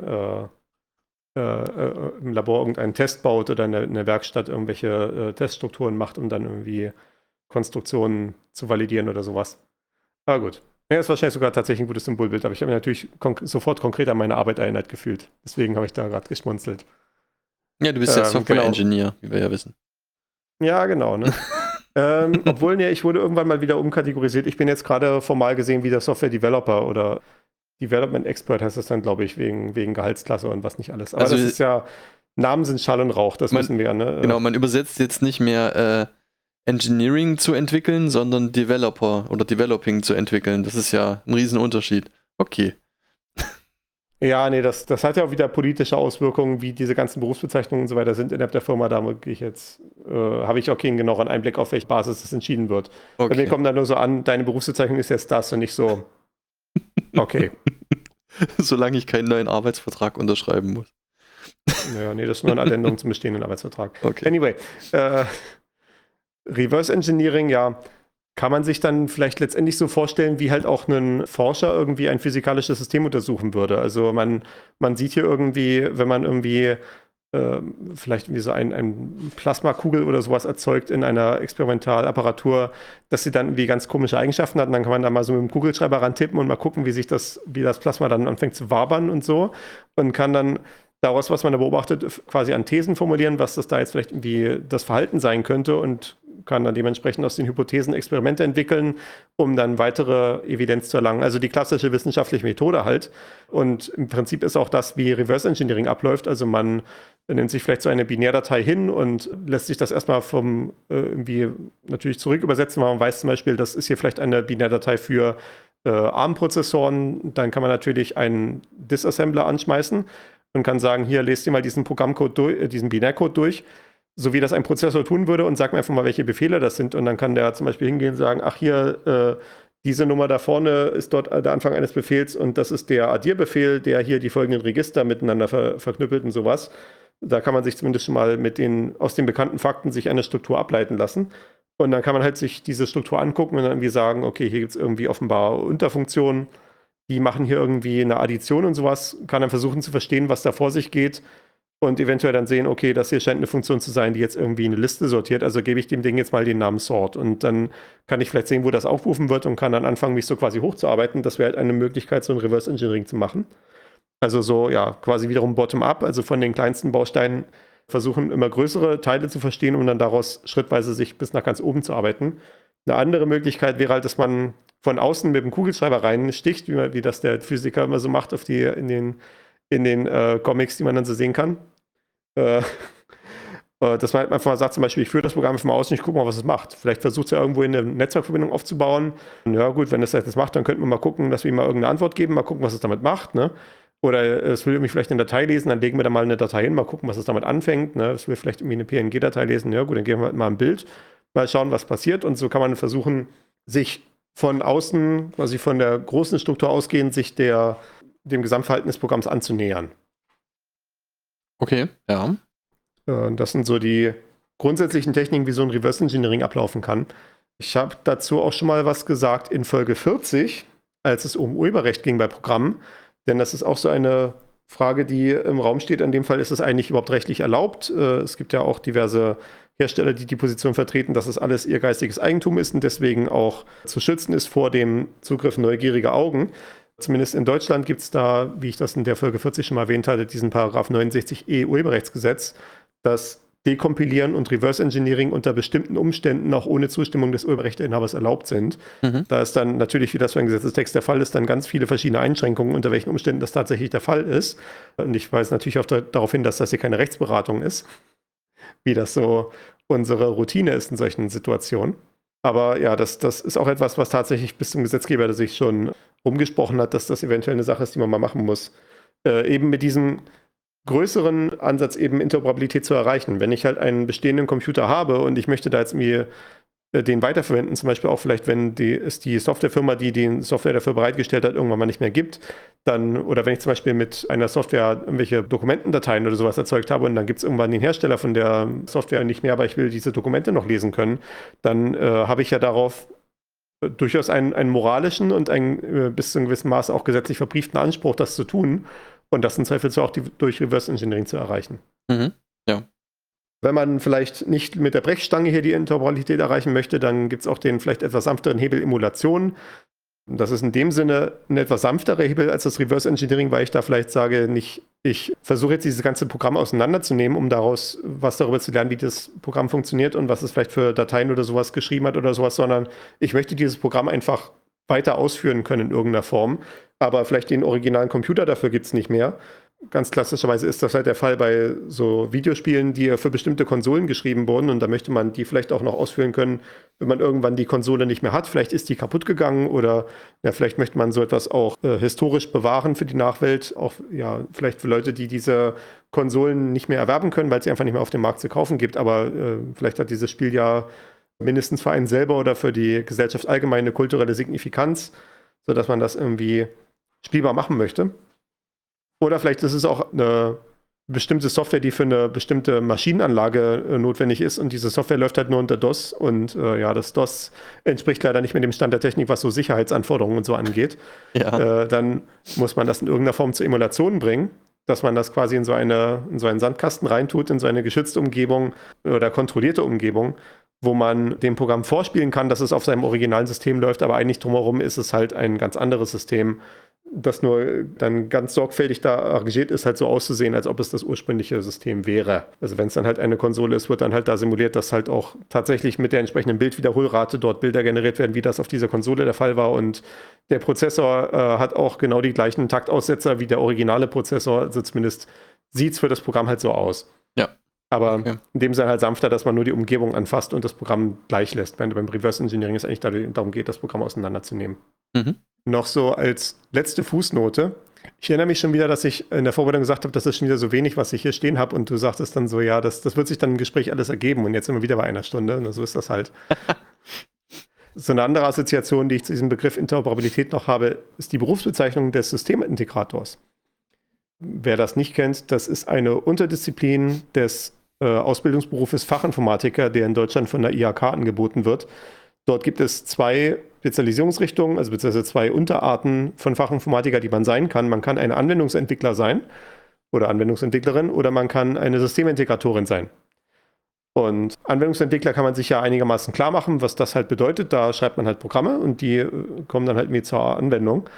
im Labor irgendeinen Test baut oder in der Werkstatt irgendwelche Teststrukturen macht, um dann irgendwie Konstruktionen zu validieren oder sowas. Aber gut. Ja, ist wahrscheinlich sogar tatsächlich ein gutes Symbolbild, aber ich habe mich natürlich sofort konkret an meine Arbeit erinnert gefühlt. Deswegen habe ich da gerade geschmunzelt.
Ja, du bist ja Software-Engineer, wie wir ja wissen.
Ja, genau. Ne? Obwohl, ich wurde irgendwann mal wieder umkategorisiert. Ich bin jetzt gerade formal gesehen wieder Software-Developer oder Development Expert heißt das dann, glaube ich, wegen Gehaltsklasse und was nicht alles. Aber also, das ist ja, Namen sind Schall und Rauch, das wissen wir ja. Ne?
Genau, man übersetzt jetzt nicht mehr Engineering zu entwickeln, sondern Developer oder Developing zu entwickeln. Das ist ja ein Riesenunterschied. Okay.
Ja, nee, das hat ja auch wieder politische Auswirkungen, wie diese ganzen Berufsbezeichnungen und so weiter sind innerhalb der Firma. Da habe ich auch keinen genaueren Einblick, auf welche Basis das entschieden wird. Okay. Bei mir kommt dann nur so an, deine Berufsbezeichnung ist jetzt das und nicht so. Okay.
Solange ich keinen neuen Arbeitsvertrag unterschreiben muss.
Naja, nee, das ist nur eine Addendum zum bestehenden Arbeitsvertrag.
Okay.
Anyway, Reverse Engineering, ja. kann man sich dann vielleicht letztendlich so vorstellen, wie halt auch ein Forscher irgendwie ein physikalisches System untersuchen würde. Also man sieht hier irgendwie, wenn man irgendwie vielleicht wie so ein Plasmakugel oder sowas erzeugt in einer Experimentalapparatur, dass sie dann irgendwie ganz komische Eigenschaften hat. Und dann kann man da mal so mit dem Kugelschreiber rantippen und mal gucken, wie das Plasma dann anfängt zu wabern und so. Und kann dann daraus, was man da beobachtet, quasi an Thesen formulieren, was das da jetzt vielleicht irgendwie das Verhalten sein könnte und kann dann dementsprechend aus den Hypothesen Experimente entwickeln, um dann weitere Evidenz zu erlangen. Also die klassische wissenschaftliche Methode halt. Und im Prinzip ist auch das, wie Reverse Engineering abläuft. Also man nimmt sich vielleicht so eine Binärdatei hin und lässt sich das erstmal vom irgendwie natürlich zurück übersetzen, weil man weiß zum Beispiel, das ist hier vielleicht eine Binärdatei für ARM-Prozessoren. Dann kann man natürlich einen Disassembler anschmeißen und kann sagen, hier, lest dir mal diesen Programmcode durch, diesen Binärcode durch, so wie das ein Prozessor tun würde und sag mir einfach mal, welche Befehle das sind. Und dann kann der zum Beispiel hingehen und sagen, ach hier, diese Nummer da vorne ist dort der Anfang eines Befehls und das ist der Addierbefehl, der hier die folgenden Register miteinander verknüppelt und sowas. Da kann man sich zumindest schon mal aus den bekannten Fakten sich eine Struktur ableiten lassen. Und dann kann man halt sich diese Struktur angucken und dann irgendwie sagen, okay, hier gibt es irgendwie offenbar Unterfunktionen, die machen hier irgendwie eine Addition und sowas, kann dann versuchen zu verstehen, was da vor sich geht und eventuell dann sehen, okay, das hier scheint eine Funktion zu sein, die jetzt irgendwie eine Liste sortiert, also gebe ich dem Ding jetzt mal den Namen Sort und dann kann ich vielleicht sehen, wo das aufrufen wird und kann dann anfangen, mich so quasi hochzuarbeiten. Das wäre halt eine Möglichkeit, so ein Reverse Engineering zu machen. Also so, ja, quasi wiederum bottom-up, also von den kleinsten Bausteinen versuchen, immer größere Teile zu verstehen, um dann daraus schrittweise sich bis nach ganz oben zu arbeiten. Eine andere Möglichkeit wäre halt, dass man von außen mit dem Kugelschreiber reinsticht, wie das der Physiker immer so macht in den Comics, die man dann so sehen kann. Dass man halt einfach mal sagt, zum Beispiel, ich führe das Programm einfach mal aus und ich gucke mal, was es macht. Vielleicht versucht es ja irgendwo eine Netzwerkverbindung aufzubauen. Und ja gut, wenn es das macht, dann könnten wir mal gucken, dass wir ihm mal irgendeine Antwort geben, mal gucken, was es damit macht. Ne? Oder es will irgendwie vielleicht eine Datei lesen, dann legen wir da mal eine Datei hin, mal gucken, was es damit anfängt. Ne? Es will vielleicht irgendwie eine PNG-Datei lesen, ja gut, dann geben wir mal ein Bild, mal schauen, was passiert. Und so kann man versuchen, sich von außen, quasi von der großen Struktur ausgehend, sich dem Gesamtverhalten des Programms anzunähern.
Okay, ja.
Das sind so die grundsätzlichen Techniken, wie so ein Reverse Engineering ablaufen kann. Ich habe dazu auch schon mal was gesagt in Folge 40, als es um Urheberrecht ging bei Programmen. Denn das ist auch so eine Frage, die im Raum steht. In dem Fall ist es eigentlich überhaupt rechtlich erlaubt. Es gibt ja auch diverse Hersteller, die die Position vertreten, dass es alles ihr geistiges Eigentum ist und deswegen auch zu schützen ist vor dem Zugriff neugieriger Augen. Zumindest in Deutschland gibt es da, wie ich das in der Folge 40 schon mal erwähnt hatte, diesen Paragraph 69e Urheberrechtsgesetz, das Dekompilieren und Reverse Engineering unter bestimmten Umständen auch ohne Zustimmung des Urheberrechteinhabers erlaubt sind. Da ist dann natürlich, wie das für ein Gesetzestext der Fall ist, dann ganz viele verschiedene Einschränkungen, unter welchen Umständen das tatsächlich der Fall ist. Und ich weise natürlich auch darauf hin, dass das hier keine Rechtsberatung ist, wie das so unsere Routine ist in solchen Situationen. Aber ja, das ist auch etwas, was tatsächlich bis zum Gesetzgeber sich schon rumgesprochen hat, dass das eventuell eine Sache ist, die man mal machen muss. Eben mit diesem größeren Ansatz eben Interoperabilität zu erreichen. Wenn ich halt einen bestehenden Computer habe und ich möchte da jetzt mir den weiterverwenden, zum Beispiel auch vielleicht, wenn es die Softwarefirma, die den Software dafür bereitgestellt hat, irgendwann mal nicht mehr gibt, dann, oder wenn ich zum Beispiel mit einer Software irgendwelche Dokumentendateien oder sowas erzeugt habe und dann gibt es irgendwann den Hersteller von der Software nicht mehr, aber ich will diese Dokumente noch lesen können, dann habe ich ja darauf durchaus einen moralischen und einen bis zu einem gewissen Maße auch gesetzlich verbrieften Anspruch, das zu tun. Und das im Zweifelsfall auch durch Reverse Engineering zu erreichen.
Mhm. Ja.
Wenn man vielleicht nicht mit der Brechstange hier die Interoperabilität erreichen möchte, dann gibt es auch den vielleicht etwas sanfteren Hebel Emulation. Das ist in dem Sinne ein etwas sanfterer Hebel als das Reverse Engineering, weil ich da vielleicht sage, ich versuche jetzt dieses ganze Programm auseinanderzunehmen, um daraus was darüber zu lernen, wie das Programm funktioniert und was es vielleicht für Dateien oder sowas geschrieben hat oder sowas, sondern ich möchte dieses Programm einfach weiter ausführen können in irgendeiner Form. Aber vielleicht den originalen Computer dafür gibt es nicht mehr. Ganz klassischerweise ist das halt der Fall bei so Videospielen, die ja für bestimmte Konsolen geschrieben wurden und da möchte man die vielleicht auch noch ausführen können, wenn man irgendwann die Konsole nicht mehr hat. Vielleicht ist die kaputt gegangen oder ja, vielleicht möchte man so etwas auch historisch bewahren für die Nachwelt. Auch ja, vielleicht für Leute, die diese Konsolen nicht mehr erwerben können, weil es sie einfach nicht mehr auf dem Markt zu kaufen gibt. Aber vielleicht hat dieses Spiel ja mindestens für einen selber oder für die Gesellschaft allgemein eine kulturelle Signifikanz, sodass man das irgendwie spielbar machen möchte. Oder vielleicht ist es auch eine bestimmte Software, die für eine bestimmte Maschinenanlage notwendig ist und diese Software läuft halt nur unter DOS und das DOS entspricht leider nicht mit dem Stand der Technik, was so Sicherheitsanforderungen und so angeht.
Ja.
Dann muss man das in irgendeiner Form zur Emulation bringen, dass man das quasi in so einen Sandkasten reintut, in so eine geschützte Umgebung oder kontrollierte Umgebung, wo man dem Programm vorspielen kann, dass es auf seinem originalen System läuft, aber eigentlich drumherum ist es halt ein ganz anderes System, das nur dann ganz sorgfältig da arrangiert ist, halt so auszusehen, als ob es das ursprüngliche System wäre. Also wenn es dann halt eine Konsole ist, wird dann halt da simuliert, dass halt auch tatsächlich mit der entsprechenden Bildwiederholrate dort Bilder generiert werden, wie das auf dieser Konsole der Fall war. Und der Prozessor hat auch genau die gleichen Taktaussetzer wie der originale Prozessor. Also zumindest sieht es für das Programm halt so aus.
Ja.
Aber in dem Sinne halt sanfter, dass man nur die Umgebung anfasst und das Programm gleich lässt. Während beim Reverse Engineering es eigentlich darum geht, das Programm auseinanderzunehmen.
Mhm.
Noch so als letzte Fußnote. Ich erinnere mich schon wieder, dass ich in der Vorbereitung gesagt habe, das ist schon wieder so wenig, was ich hier stehen habe. Und du sagtest dann so, ja, das wird sich dann im Gespräch alles ergeben. Und jetzt sind wir wieder bei einer Stunde. Und so ist das halt. So eine andere Assoziation, die ich zu diesem Begriff Interoperabilität noch habe, ist die Berufsbezeichnung des Systemintegrators. Wer das nicht kennt, das ist eine Unterdisziplin des Ausbildungsberufes Fachinformatiker, der in Deutschland von der IHK angeboten wird. Dort gibt es 2 Spezialisierungsrichtungen, also beziehungsweise 2 Unterarten von Fachinformatiker, die man sein kann. Man kann ein Anwendungsentwickler sein oder Anwendungsentwicklerin oder man kann eine Systemintegratorin sein. Und Anwendungsentwickler kann man sich ja einigermaßen klar machen, was das halt bedeutet. Da schreibt man halt Programme und die kommen dann halt mit zur Anwendung.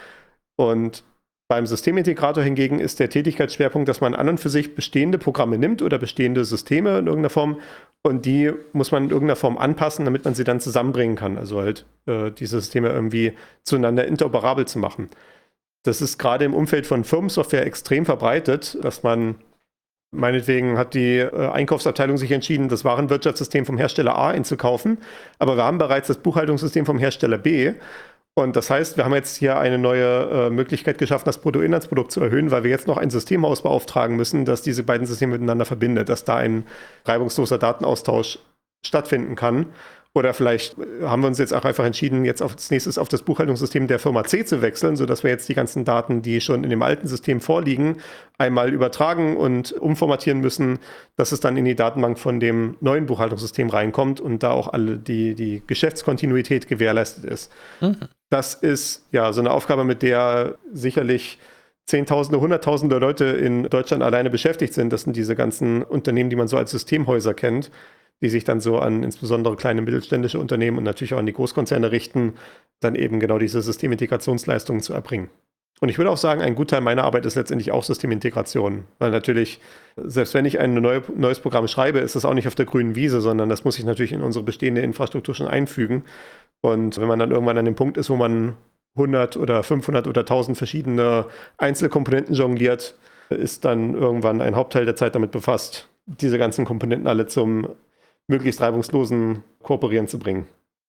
Und beim Systemintegrator hingegen ist der Tätigkeitsschwerpunkt, dass man an und für sich bestehende Programme nimmt oder bestehende Systeme in irgendeiner Form und die muss man in irgendeiner Form anpassen, damit man sie dann zusammenbringen kann. Also halt diese Systeme irgendwie zueinander interoperabel zu machen. Das ist gerade im Umfeld von Firmensoftware extrem verbreitet, dass man meinetwegen hat die Einkaufsabteilung sich entschieden, das Warenwirtschaftssystem vom Hersteller A einzukaufen, aber wir haben bereits das Buchhaltungssystem vom Hersteller B. Und das heißt, wir haben jetzt hier eine neue Möglichkeit geschaffen, das Bruttoinlandsprodukt zu erhöhen, weil wir jetzt noch ein Systemhaus beauftragen müssen, das diese beiden Systeme miteinander verbindet, dass da ein reibungsloser Datenaustausch stattfinden kann. Oder vielleicht haben wir uns jetzt auch einfach entschieden, jetzt als nächstes auf das Buchhaltungssystem der Firma C zu wechseln, sodass wir jetzt die ganzen Daten, die schon in dem alten System vorliegen, einmal übertragen und umformatieren müssen, dass es dann in die Datenbank von dem neuen Buchhaltungssystem reinkommt und da auch alle die Geschäftskontinuität gewährleistet ist. Mhm. Das ist ja so eine Aufgabe, mit der sicherlich Zehntausende, Hunderttausende Leute in Deutschland alleine beschäftigt sind. Das sind diese ganzen Unternehmen, die man so als Systemhäuser kennt, die sich dann so an insbesondere kleine mittelständische Unternehmen und natürlich auch an die Großkonzerne richten, dann eben genau diese Systemintegrationsleistungen zu erbringen. Und ich würde auch sagen, ein Gutteil meiner Arbeit ist letztendlich auch Systemintegration, weil natürlich, selbst wenn ich ein neues Programm schreibe, ist das auch nicht auf der grünen Wiese, sondern das muss ich natürlich in unsere bestehende Infrastruktur schon einfügen. Und wenn man dann irgendwann an dem Punkt ist, wo man 100 oder 500 oder 1000 verschiedene Einzelkomponenten jongliert, ist dann irgendwann ein Hauptteil der Zeit damit befasst, diese ganzen Komponenten alle zum möglichst reibungslosen Kooperieren zu bringen,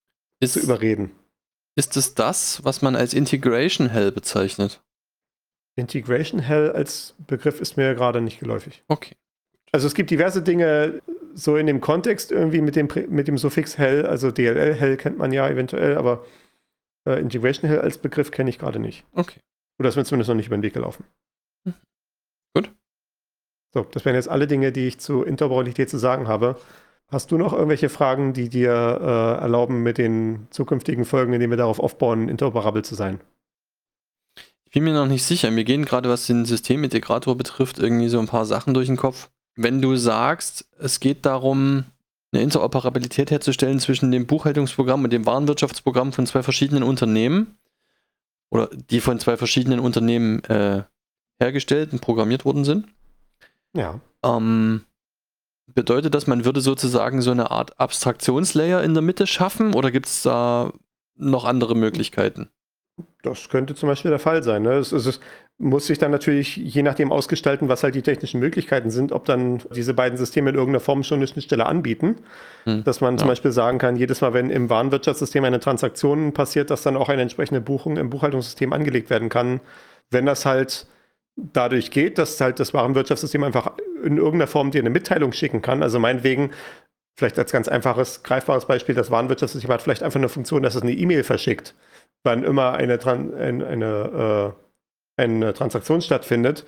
zu überreden.
Ist es das, was man als Integration Hell bezeichnet?
Integration Hell als Begriff ist mir gerade nicht geläufig.
Okay.
Also es gibt diverse Dinge so in dem Kontext irgendwie mit dem Suffix Hell, also DLL Hell kennt man ja eventuell, aber Integration Hell als Begriff kenne ich gerade nicht.
Okay.
Oder ist mir zumindest noch nicht über den Weg gelaufen.
Gut.
So, das wären jetzt alle Dinge, die ich zu Interoperabilität zu sagen habe. Hast du noch irgendwelche Fragen, die dir erlauben, mit den zukünftigen Folgen, indem wir darauf aufbauen, interoperabel zu sein?
Ich bin mir noch nicht sicher. Mir gehen gerade, was den Systemintegrator betrifft, irgendwie so ein paar Sachen durch den Kopf. Wenn du sagst, es geht darum, eine Interoperabilität herzustellen zwischen dem Buchhaltungsprogramm und dem Warenwirtschaftsprogramm von 2 verschiedenen Unternehmen oder die von 2 verschiedenen Unternehmen hergestellt und programmiert worden sind.
Ja.
Bedeutet das, man würde sozusagen so eine Art Abstraktionslayer in der Mitte schaffen oder gibt es da noch andere Möglichkeiten?
Das könnte zum Beispiel der Fall sein. Ne? Es muss sich dann natürlich je nachdem ausgestalten, was halt die technischen Möglichkeiten sind, ob dann diese beiden Systeme in irgendeiner Form schon eine Schnittstelle anbieten. Dass man zum Beispiel sagen kann, jedes Mal, wenn im Warenwirtschaftssystem eine Transaktion passiert, dass dann auch eine entsprechende Buchung im Buchhaltungssystem angelegt werden kann. Wenn das halt dadurch geht, dass halt das Warenwirtschaftssystem einfach in irgendeiner Form dir eine Mitteilung schicken kann. Also meinetwegen, vielleicht als ganz einfaches, greifbares Beispiel, das Warenwirtschaftssystem hat vielleicht einfach eine Funktion, dass es eine E-Mail verschickt, wann immer eine Transaktion stattfindet.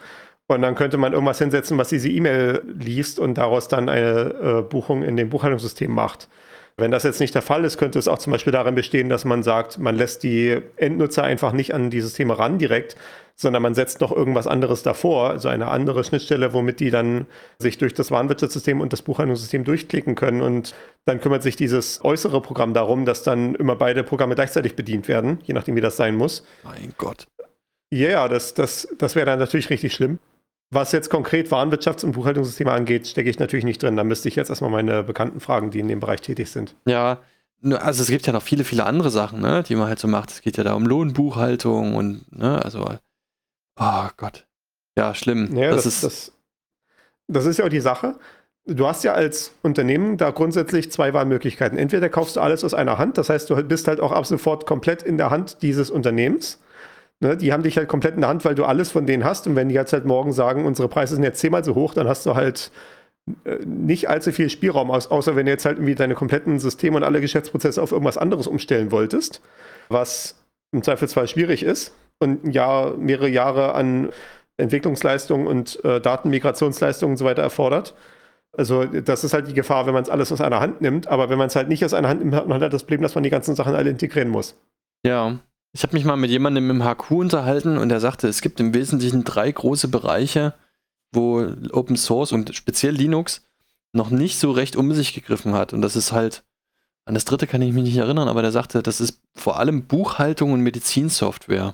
Und dann könnte man irgendwas hinsetzen, was diese E-Mail liest und daraus dann eine Buchung in dem Buchhaltungssystem macht. Wenn das jetzt nicht der Fall ist, könnte es auch zum Beispiel darin bestehen, dass man sagt, man lässt die Endnutzer einfach nicht an die Systeme ran direkt, sondern man setzt noch irgendwas anderes davor, also eine andere Schnittstelle, womit die dann sich durch das Warenwirtschaftssystem und das Buchhaltungssystem durchklicken können. Und dann kümmert sich dieses äußere Programm darum, dass dann immer beide Programme gleichzeitig bedient werden, je nachdem, wie das sein muss.
Mein Gott.
Ja, das wäre dann natürlich richtig schlimm. Was jetzt konkret Warenwirtschafts- und Buchhaltungssysteme angeht, stecke ich natürlich nicht drin. Da müsste ich jetzt erstmal meine Bekannten fragen, die in dem Bereich tätig sind.
Ja, also es gibt ja noch viele, viele andere Sachen, ne, die man halt so macht. Es geht ja da um Lohnbuchhaltung und, ne, also, oh Gott. Ja, schlimm.
Ja, das ist ja auch die Sache. Du hast ja als Unternehmen da grundsätzlich zwei Wahlmöglichkeiten. Entweder kaufst du alles aus einer Hand, das heißt, du bist halt auch ab sofort komplett in der Hand dieses Unternehmens. Ne, die haben dich halt komplett in der Hand, weil du alles von denen hast. Und wenn die jetzt halt morgen sagen, unsere Preise sind jetzt 10-mal so hoch, dann hast du halt nicht allzu viel Spielraum, außer wenn du jetzt halt irgendwie deine kompletten Systeme und alle Geschäftsprozesse auf irgendwas anderes umstellen wolltest, was im Zweifelsfall schwierig ist und mehrere Jahre an Entwicklungsleistung und Datenmigrationsleistung und so weiter erfordert. Also das ist halt die Gefahr, wenn man es alles aus einer Hand nimmt. Aber wenn man es halt nicht aus einer Hand nimmt, hat man halt das Problem, dass man die ganzen Sachen alle integrieren muss.
Ja, ich habe mich mal mit jemandem im HQ unterhalten und der sagte, es gibt im Wesentlichen 3 große Bereiche, wo Open Source und speziell Linux noch nicht so recht um sich gegriffen hat. Und das ist halt, an das dritte kann ich mich nicht erinnern, aber der sagte, das ist vor allem Buchhaltung und Medizinsoftware.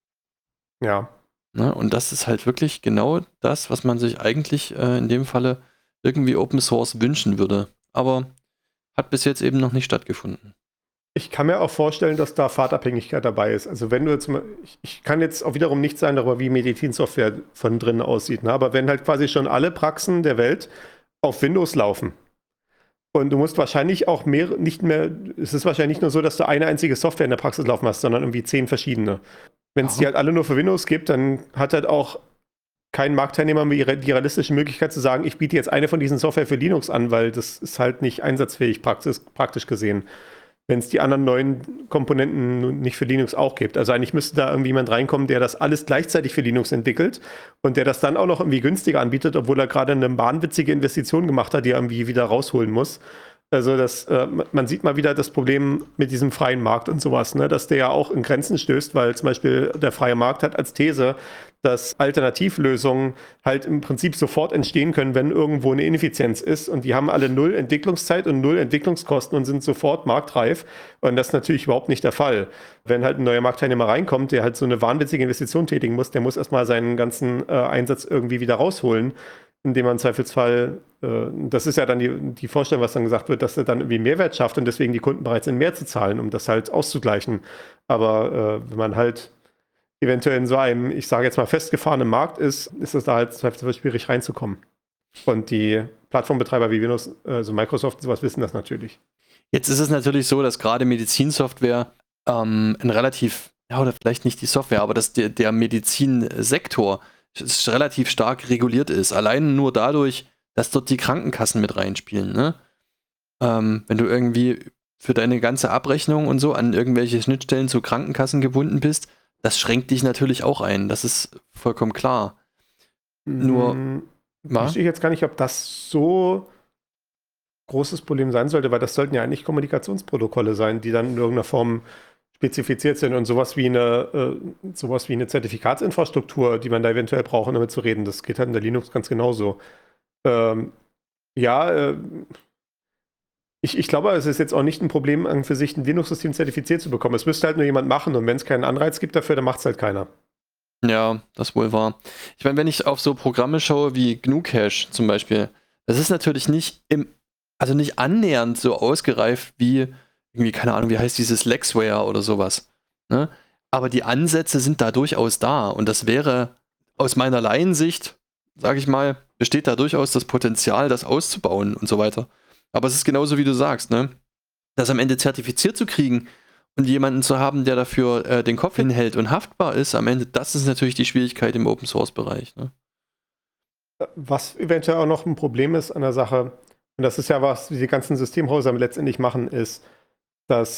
Ja.
Ne? Und das ist halt wirklich genau das, was man sich eigentlich in dem Falle irgendwie Open Source wünschen würde. Aber hat bis jetzt eben noch nicht stattgefunden.
Ich kann mir auch vorstellen, dass da Fahrtabhängigkeit dabei ist. Also wenn du jetzt mal, ich kann jetzt auch wiederum nicht sagen darüber, wie Medizinsoftware von drinnen aussieht, ne? Aber wenn halt quasi schon alle Praxen der Welt auf Windows laufen und du musst wahrscheinlich auch es ist wahrscheinlich nicht nur so, dass du eine einzige Software in der Praxis laufen hast, sondern irgendwie 10 verschiedene. Wenn es die halt alle nur für Windows gibt, dann hat halt auch kein Marktteilnehmer mehr die realistische Möglichkeit zu sagen, ich biete jetzt eine von diesen Software für Linux an, weil das ist halt nicht einsatzfähig praktisch gesehen, wenn es die anderen neuen Komponenten nicht für Linux auch gibt. Also eigentlich müsste da irgendwie jemand reinkommen, der das alles gleichzeitig für Linux entwickelt und der das dann auch noch irgendwie günstiger anbietet, obwohl er gerade eine wahnwitzige Investition gemacht hat, die er irgendwie wieder rausholen muss. Also man sieht mal wieder das Problem mit diesem freien Markt und sowas, ne? Dass der ja auch in Grenzen stößt, weil zum Beispiel der freie Markt hat als These, dass Alternativlösungen halt im Prinzip sofort entstehen können, wenn irgendwo eine Ineffizienz ist und die haben alle 0 Entwicklungszeit und 0 Entwicklungskosten und sind sofort marktreif und das ist natürlich überhaupt nicht der Fall. Wenn halt ein neuer Marktteilnehmer reinkommt, der halt so eine wahnwitzige Investition tätigen muss, der muss erstmal seinen ganzen Einsatz irgendwie wieder rausholen, indem man im Zweifelsfall, das ist ja dann die Vorstellung, was dann gesagt wird, dass er dann irgendwie Mehrwert schafft und deswegen die Kunden bereit sind, mehr zu zahlen, um das halt auszugleichen. Aber wenn man halt eventuell in so einem, ich sage jetzt mal, festgefahrenen Zweifelsfall ist es da halt zweifelsfall schwierig reinzukommen. Und die Plattformbetreiber wie Windows, also Microsoft und sowas wissen das natürlich.
Jetzt ist es natürlich so, dass gerade Medizinsoftware ein relativ, ja, oder vielleicht nicht die Software, aber dass der Medizinsektor relativ stark reguliert ist. Allein nur dadurch, dass dort die Krankenkassen mit reinspielen. Ne? Wenn du irgendwie für deine ganze Abrechnung und so an irgendwelche Schnittstellen zu Krankenkassen gebunden bist, das schränkt dich natürlich auch ein. Das ist vollkommen klar. Nur,
wüsste ich jetzt gar nicht, ob das so großes Problem sein sollte, weil das sollten ja eigentlich Kommunikationsprotokolle sein, die dann in irgendeiner Form spezifiziert sind und sowas wie eine Zertifikatsinfrastruktur, die man da eventuell braucht, um damit zu reden. Das geht halt in der Linux ganz genauso. Ich glaube, es ist jetzt auch nicht ein Problem, an für sich ein Linux-System zertifiziert zu bekommen. Es müsste halt nur jemand machen und wenn es keinen Anreiz gibt dafür, dann macht es halt keiner.
Ja, das wohl wahr. Ich meine, wenn ich auf so Programme schaue wie GNU Cache zum Beispiel, das ist natürlich nicht nicht annähernd so ausgereift wie irgendwie, keine Ahnung, wie heißt dieses Lexware oder sowas. Ne? Aber die Ansätze sind da durchaus da und das wäre aus meiner Laiensicht, sage ich mal, besteht da durchaus das Potenzial, das auszubauen und so weiter. Aber es ist genauso, wie du sagst, ne? Das am Ende zertifiziert zu kriegen und jemanden zu haben, der dafür den Kopf hinhält und haftbar ist, am Ende, das ist natürlich die Schwierigkeit im Open-Source-Bereich. Ne?
Was eventuell auch noch ein Problem ist an der Sache, und das ist ja was, wie die ganzen Systemhäuser letztendlich machen, ist, dass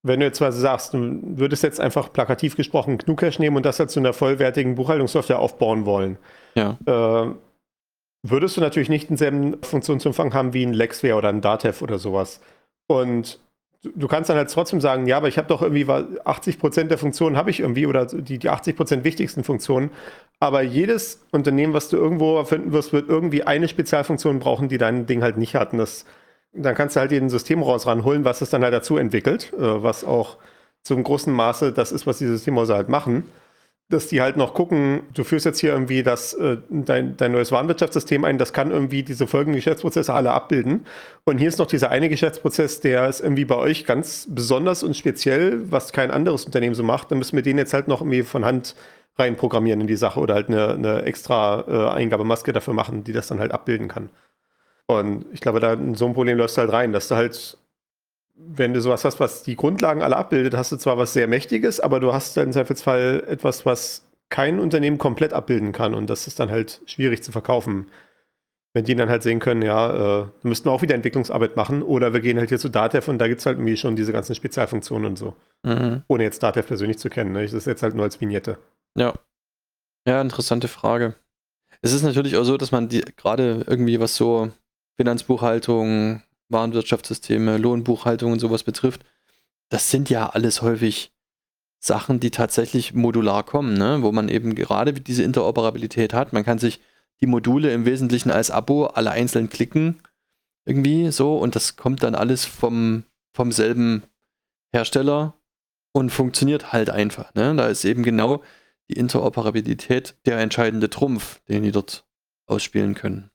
wenn du jetzt quasi sagst, du würdest jetzt einfach plakativ gesprochen GNU-Cache nehmen und das halt zu einer vollwertigen Buchhaltungssoftware aufbauen wollen,
Ja.
würdest du natürlich nicht denselben Funktionsumfang haben wie ein Lexware oder ein Datev oder sowas. Und du kannst dann halt trotzdem sagen, ja, aber ich habe doch irgendwie 80% der Funktionen habe ich irgendwie oder die 80% wichtigsten Funktionen. Aber jedes Unternehmen, was du irgendwo finden wirst, wird irgendwie eine Spezialfunktion brauchen, die dein Ding halt nicht hat. Und dann kannst du halt jeden System ranholen, was es dann halt dazu entwickelt, was auch zum großen Maße das ist, was die Systemhäuser halt machen. Dass die halt noch gucken, du führst jetzt hier irgendwie dein neues Warenwirtschaftssystem ein, das kann irgendwie diese folgenden Geschäftsprozesse alle abbilden. Und hier ist noch dieser eine Geschäftsprozess, der ist irgendwie bei euch ganz besonders und speziell, was kein anderes Unternehmen so macht. Dann müssen wir den jetzt halt noch irgendwie von Hand rein programmieren in die Sache oder halt eine extra Eingabemaske dafür machen, die das dann halt abbilden kann. Und ich glaube, da in so ein Problem läufst du halt rein, dass du halt, wenn du sowas hast, was die Grundlagen alle abbildet, hast du zwar was sehr Mächtiges, aber du hast dann im Zweifelsfall etwas, was kein Unternehmen komplett abbilden kann und das ist dann halt schwierig zu verkaufen. Wenn die dann halt sehen können, ja, wir müssten auch wieder Entwicklungsarbeit machen oder wir gehen halt hier zu Datev und da gibt es halt irgendwie schon diese ganzen Spezialfunktionen und so.
Mhm.
Ohne jetzt Datev persönlich zu kennen. Ne? Das ist jetzt halt nur als Vignette.
Ja. Ja, interessante Frage. Es ist natürlich auch so, dass man gerade irgendwie was so Finanzbuchhaltung, Warenwirtschaftssysteme, Lohnbuchhaltung und sowas betrifft, das sind ja alles häufig Sachen, die tatsächlich modular kommen, ne? Wo man eben gerade diese Interoperabilität hat. Man kann sich die Module im Wesentlichen als Abo alle einzeln klicken, irgendwie so, und das kommt dann alles vom selben Hersteller und funktioniert halt einfach. Ne? Da ist eben genau die Interoperabilität der entscheidende Trumpf, den die dort ausspielen können.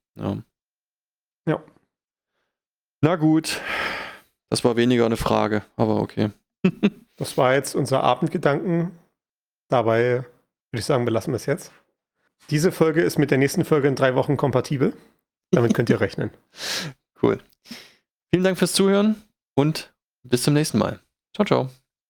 Ja.
Na gut, das war weniger eine Frage, aber okay.
Das war jetzt unser Abendgedanken. Dabei würde ich sagen, belassen wir es jetzt. Diese Folge ist mit der nächsten Folge in 3 Wochen kompatibel. Damit könnt ihr rechnen.
Cool. Vielen Dank fürs Zuhören und bis zum nächsten Mal. Ciao, ciao.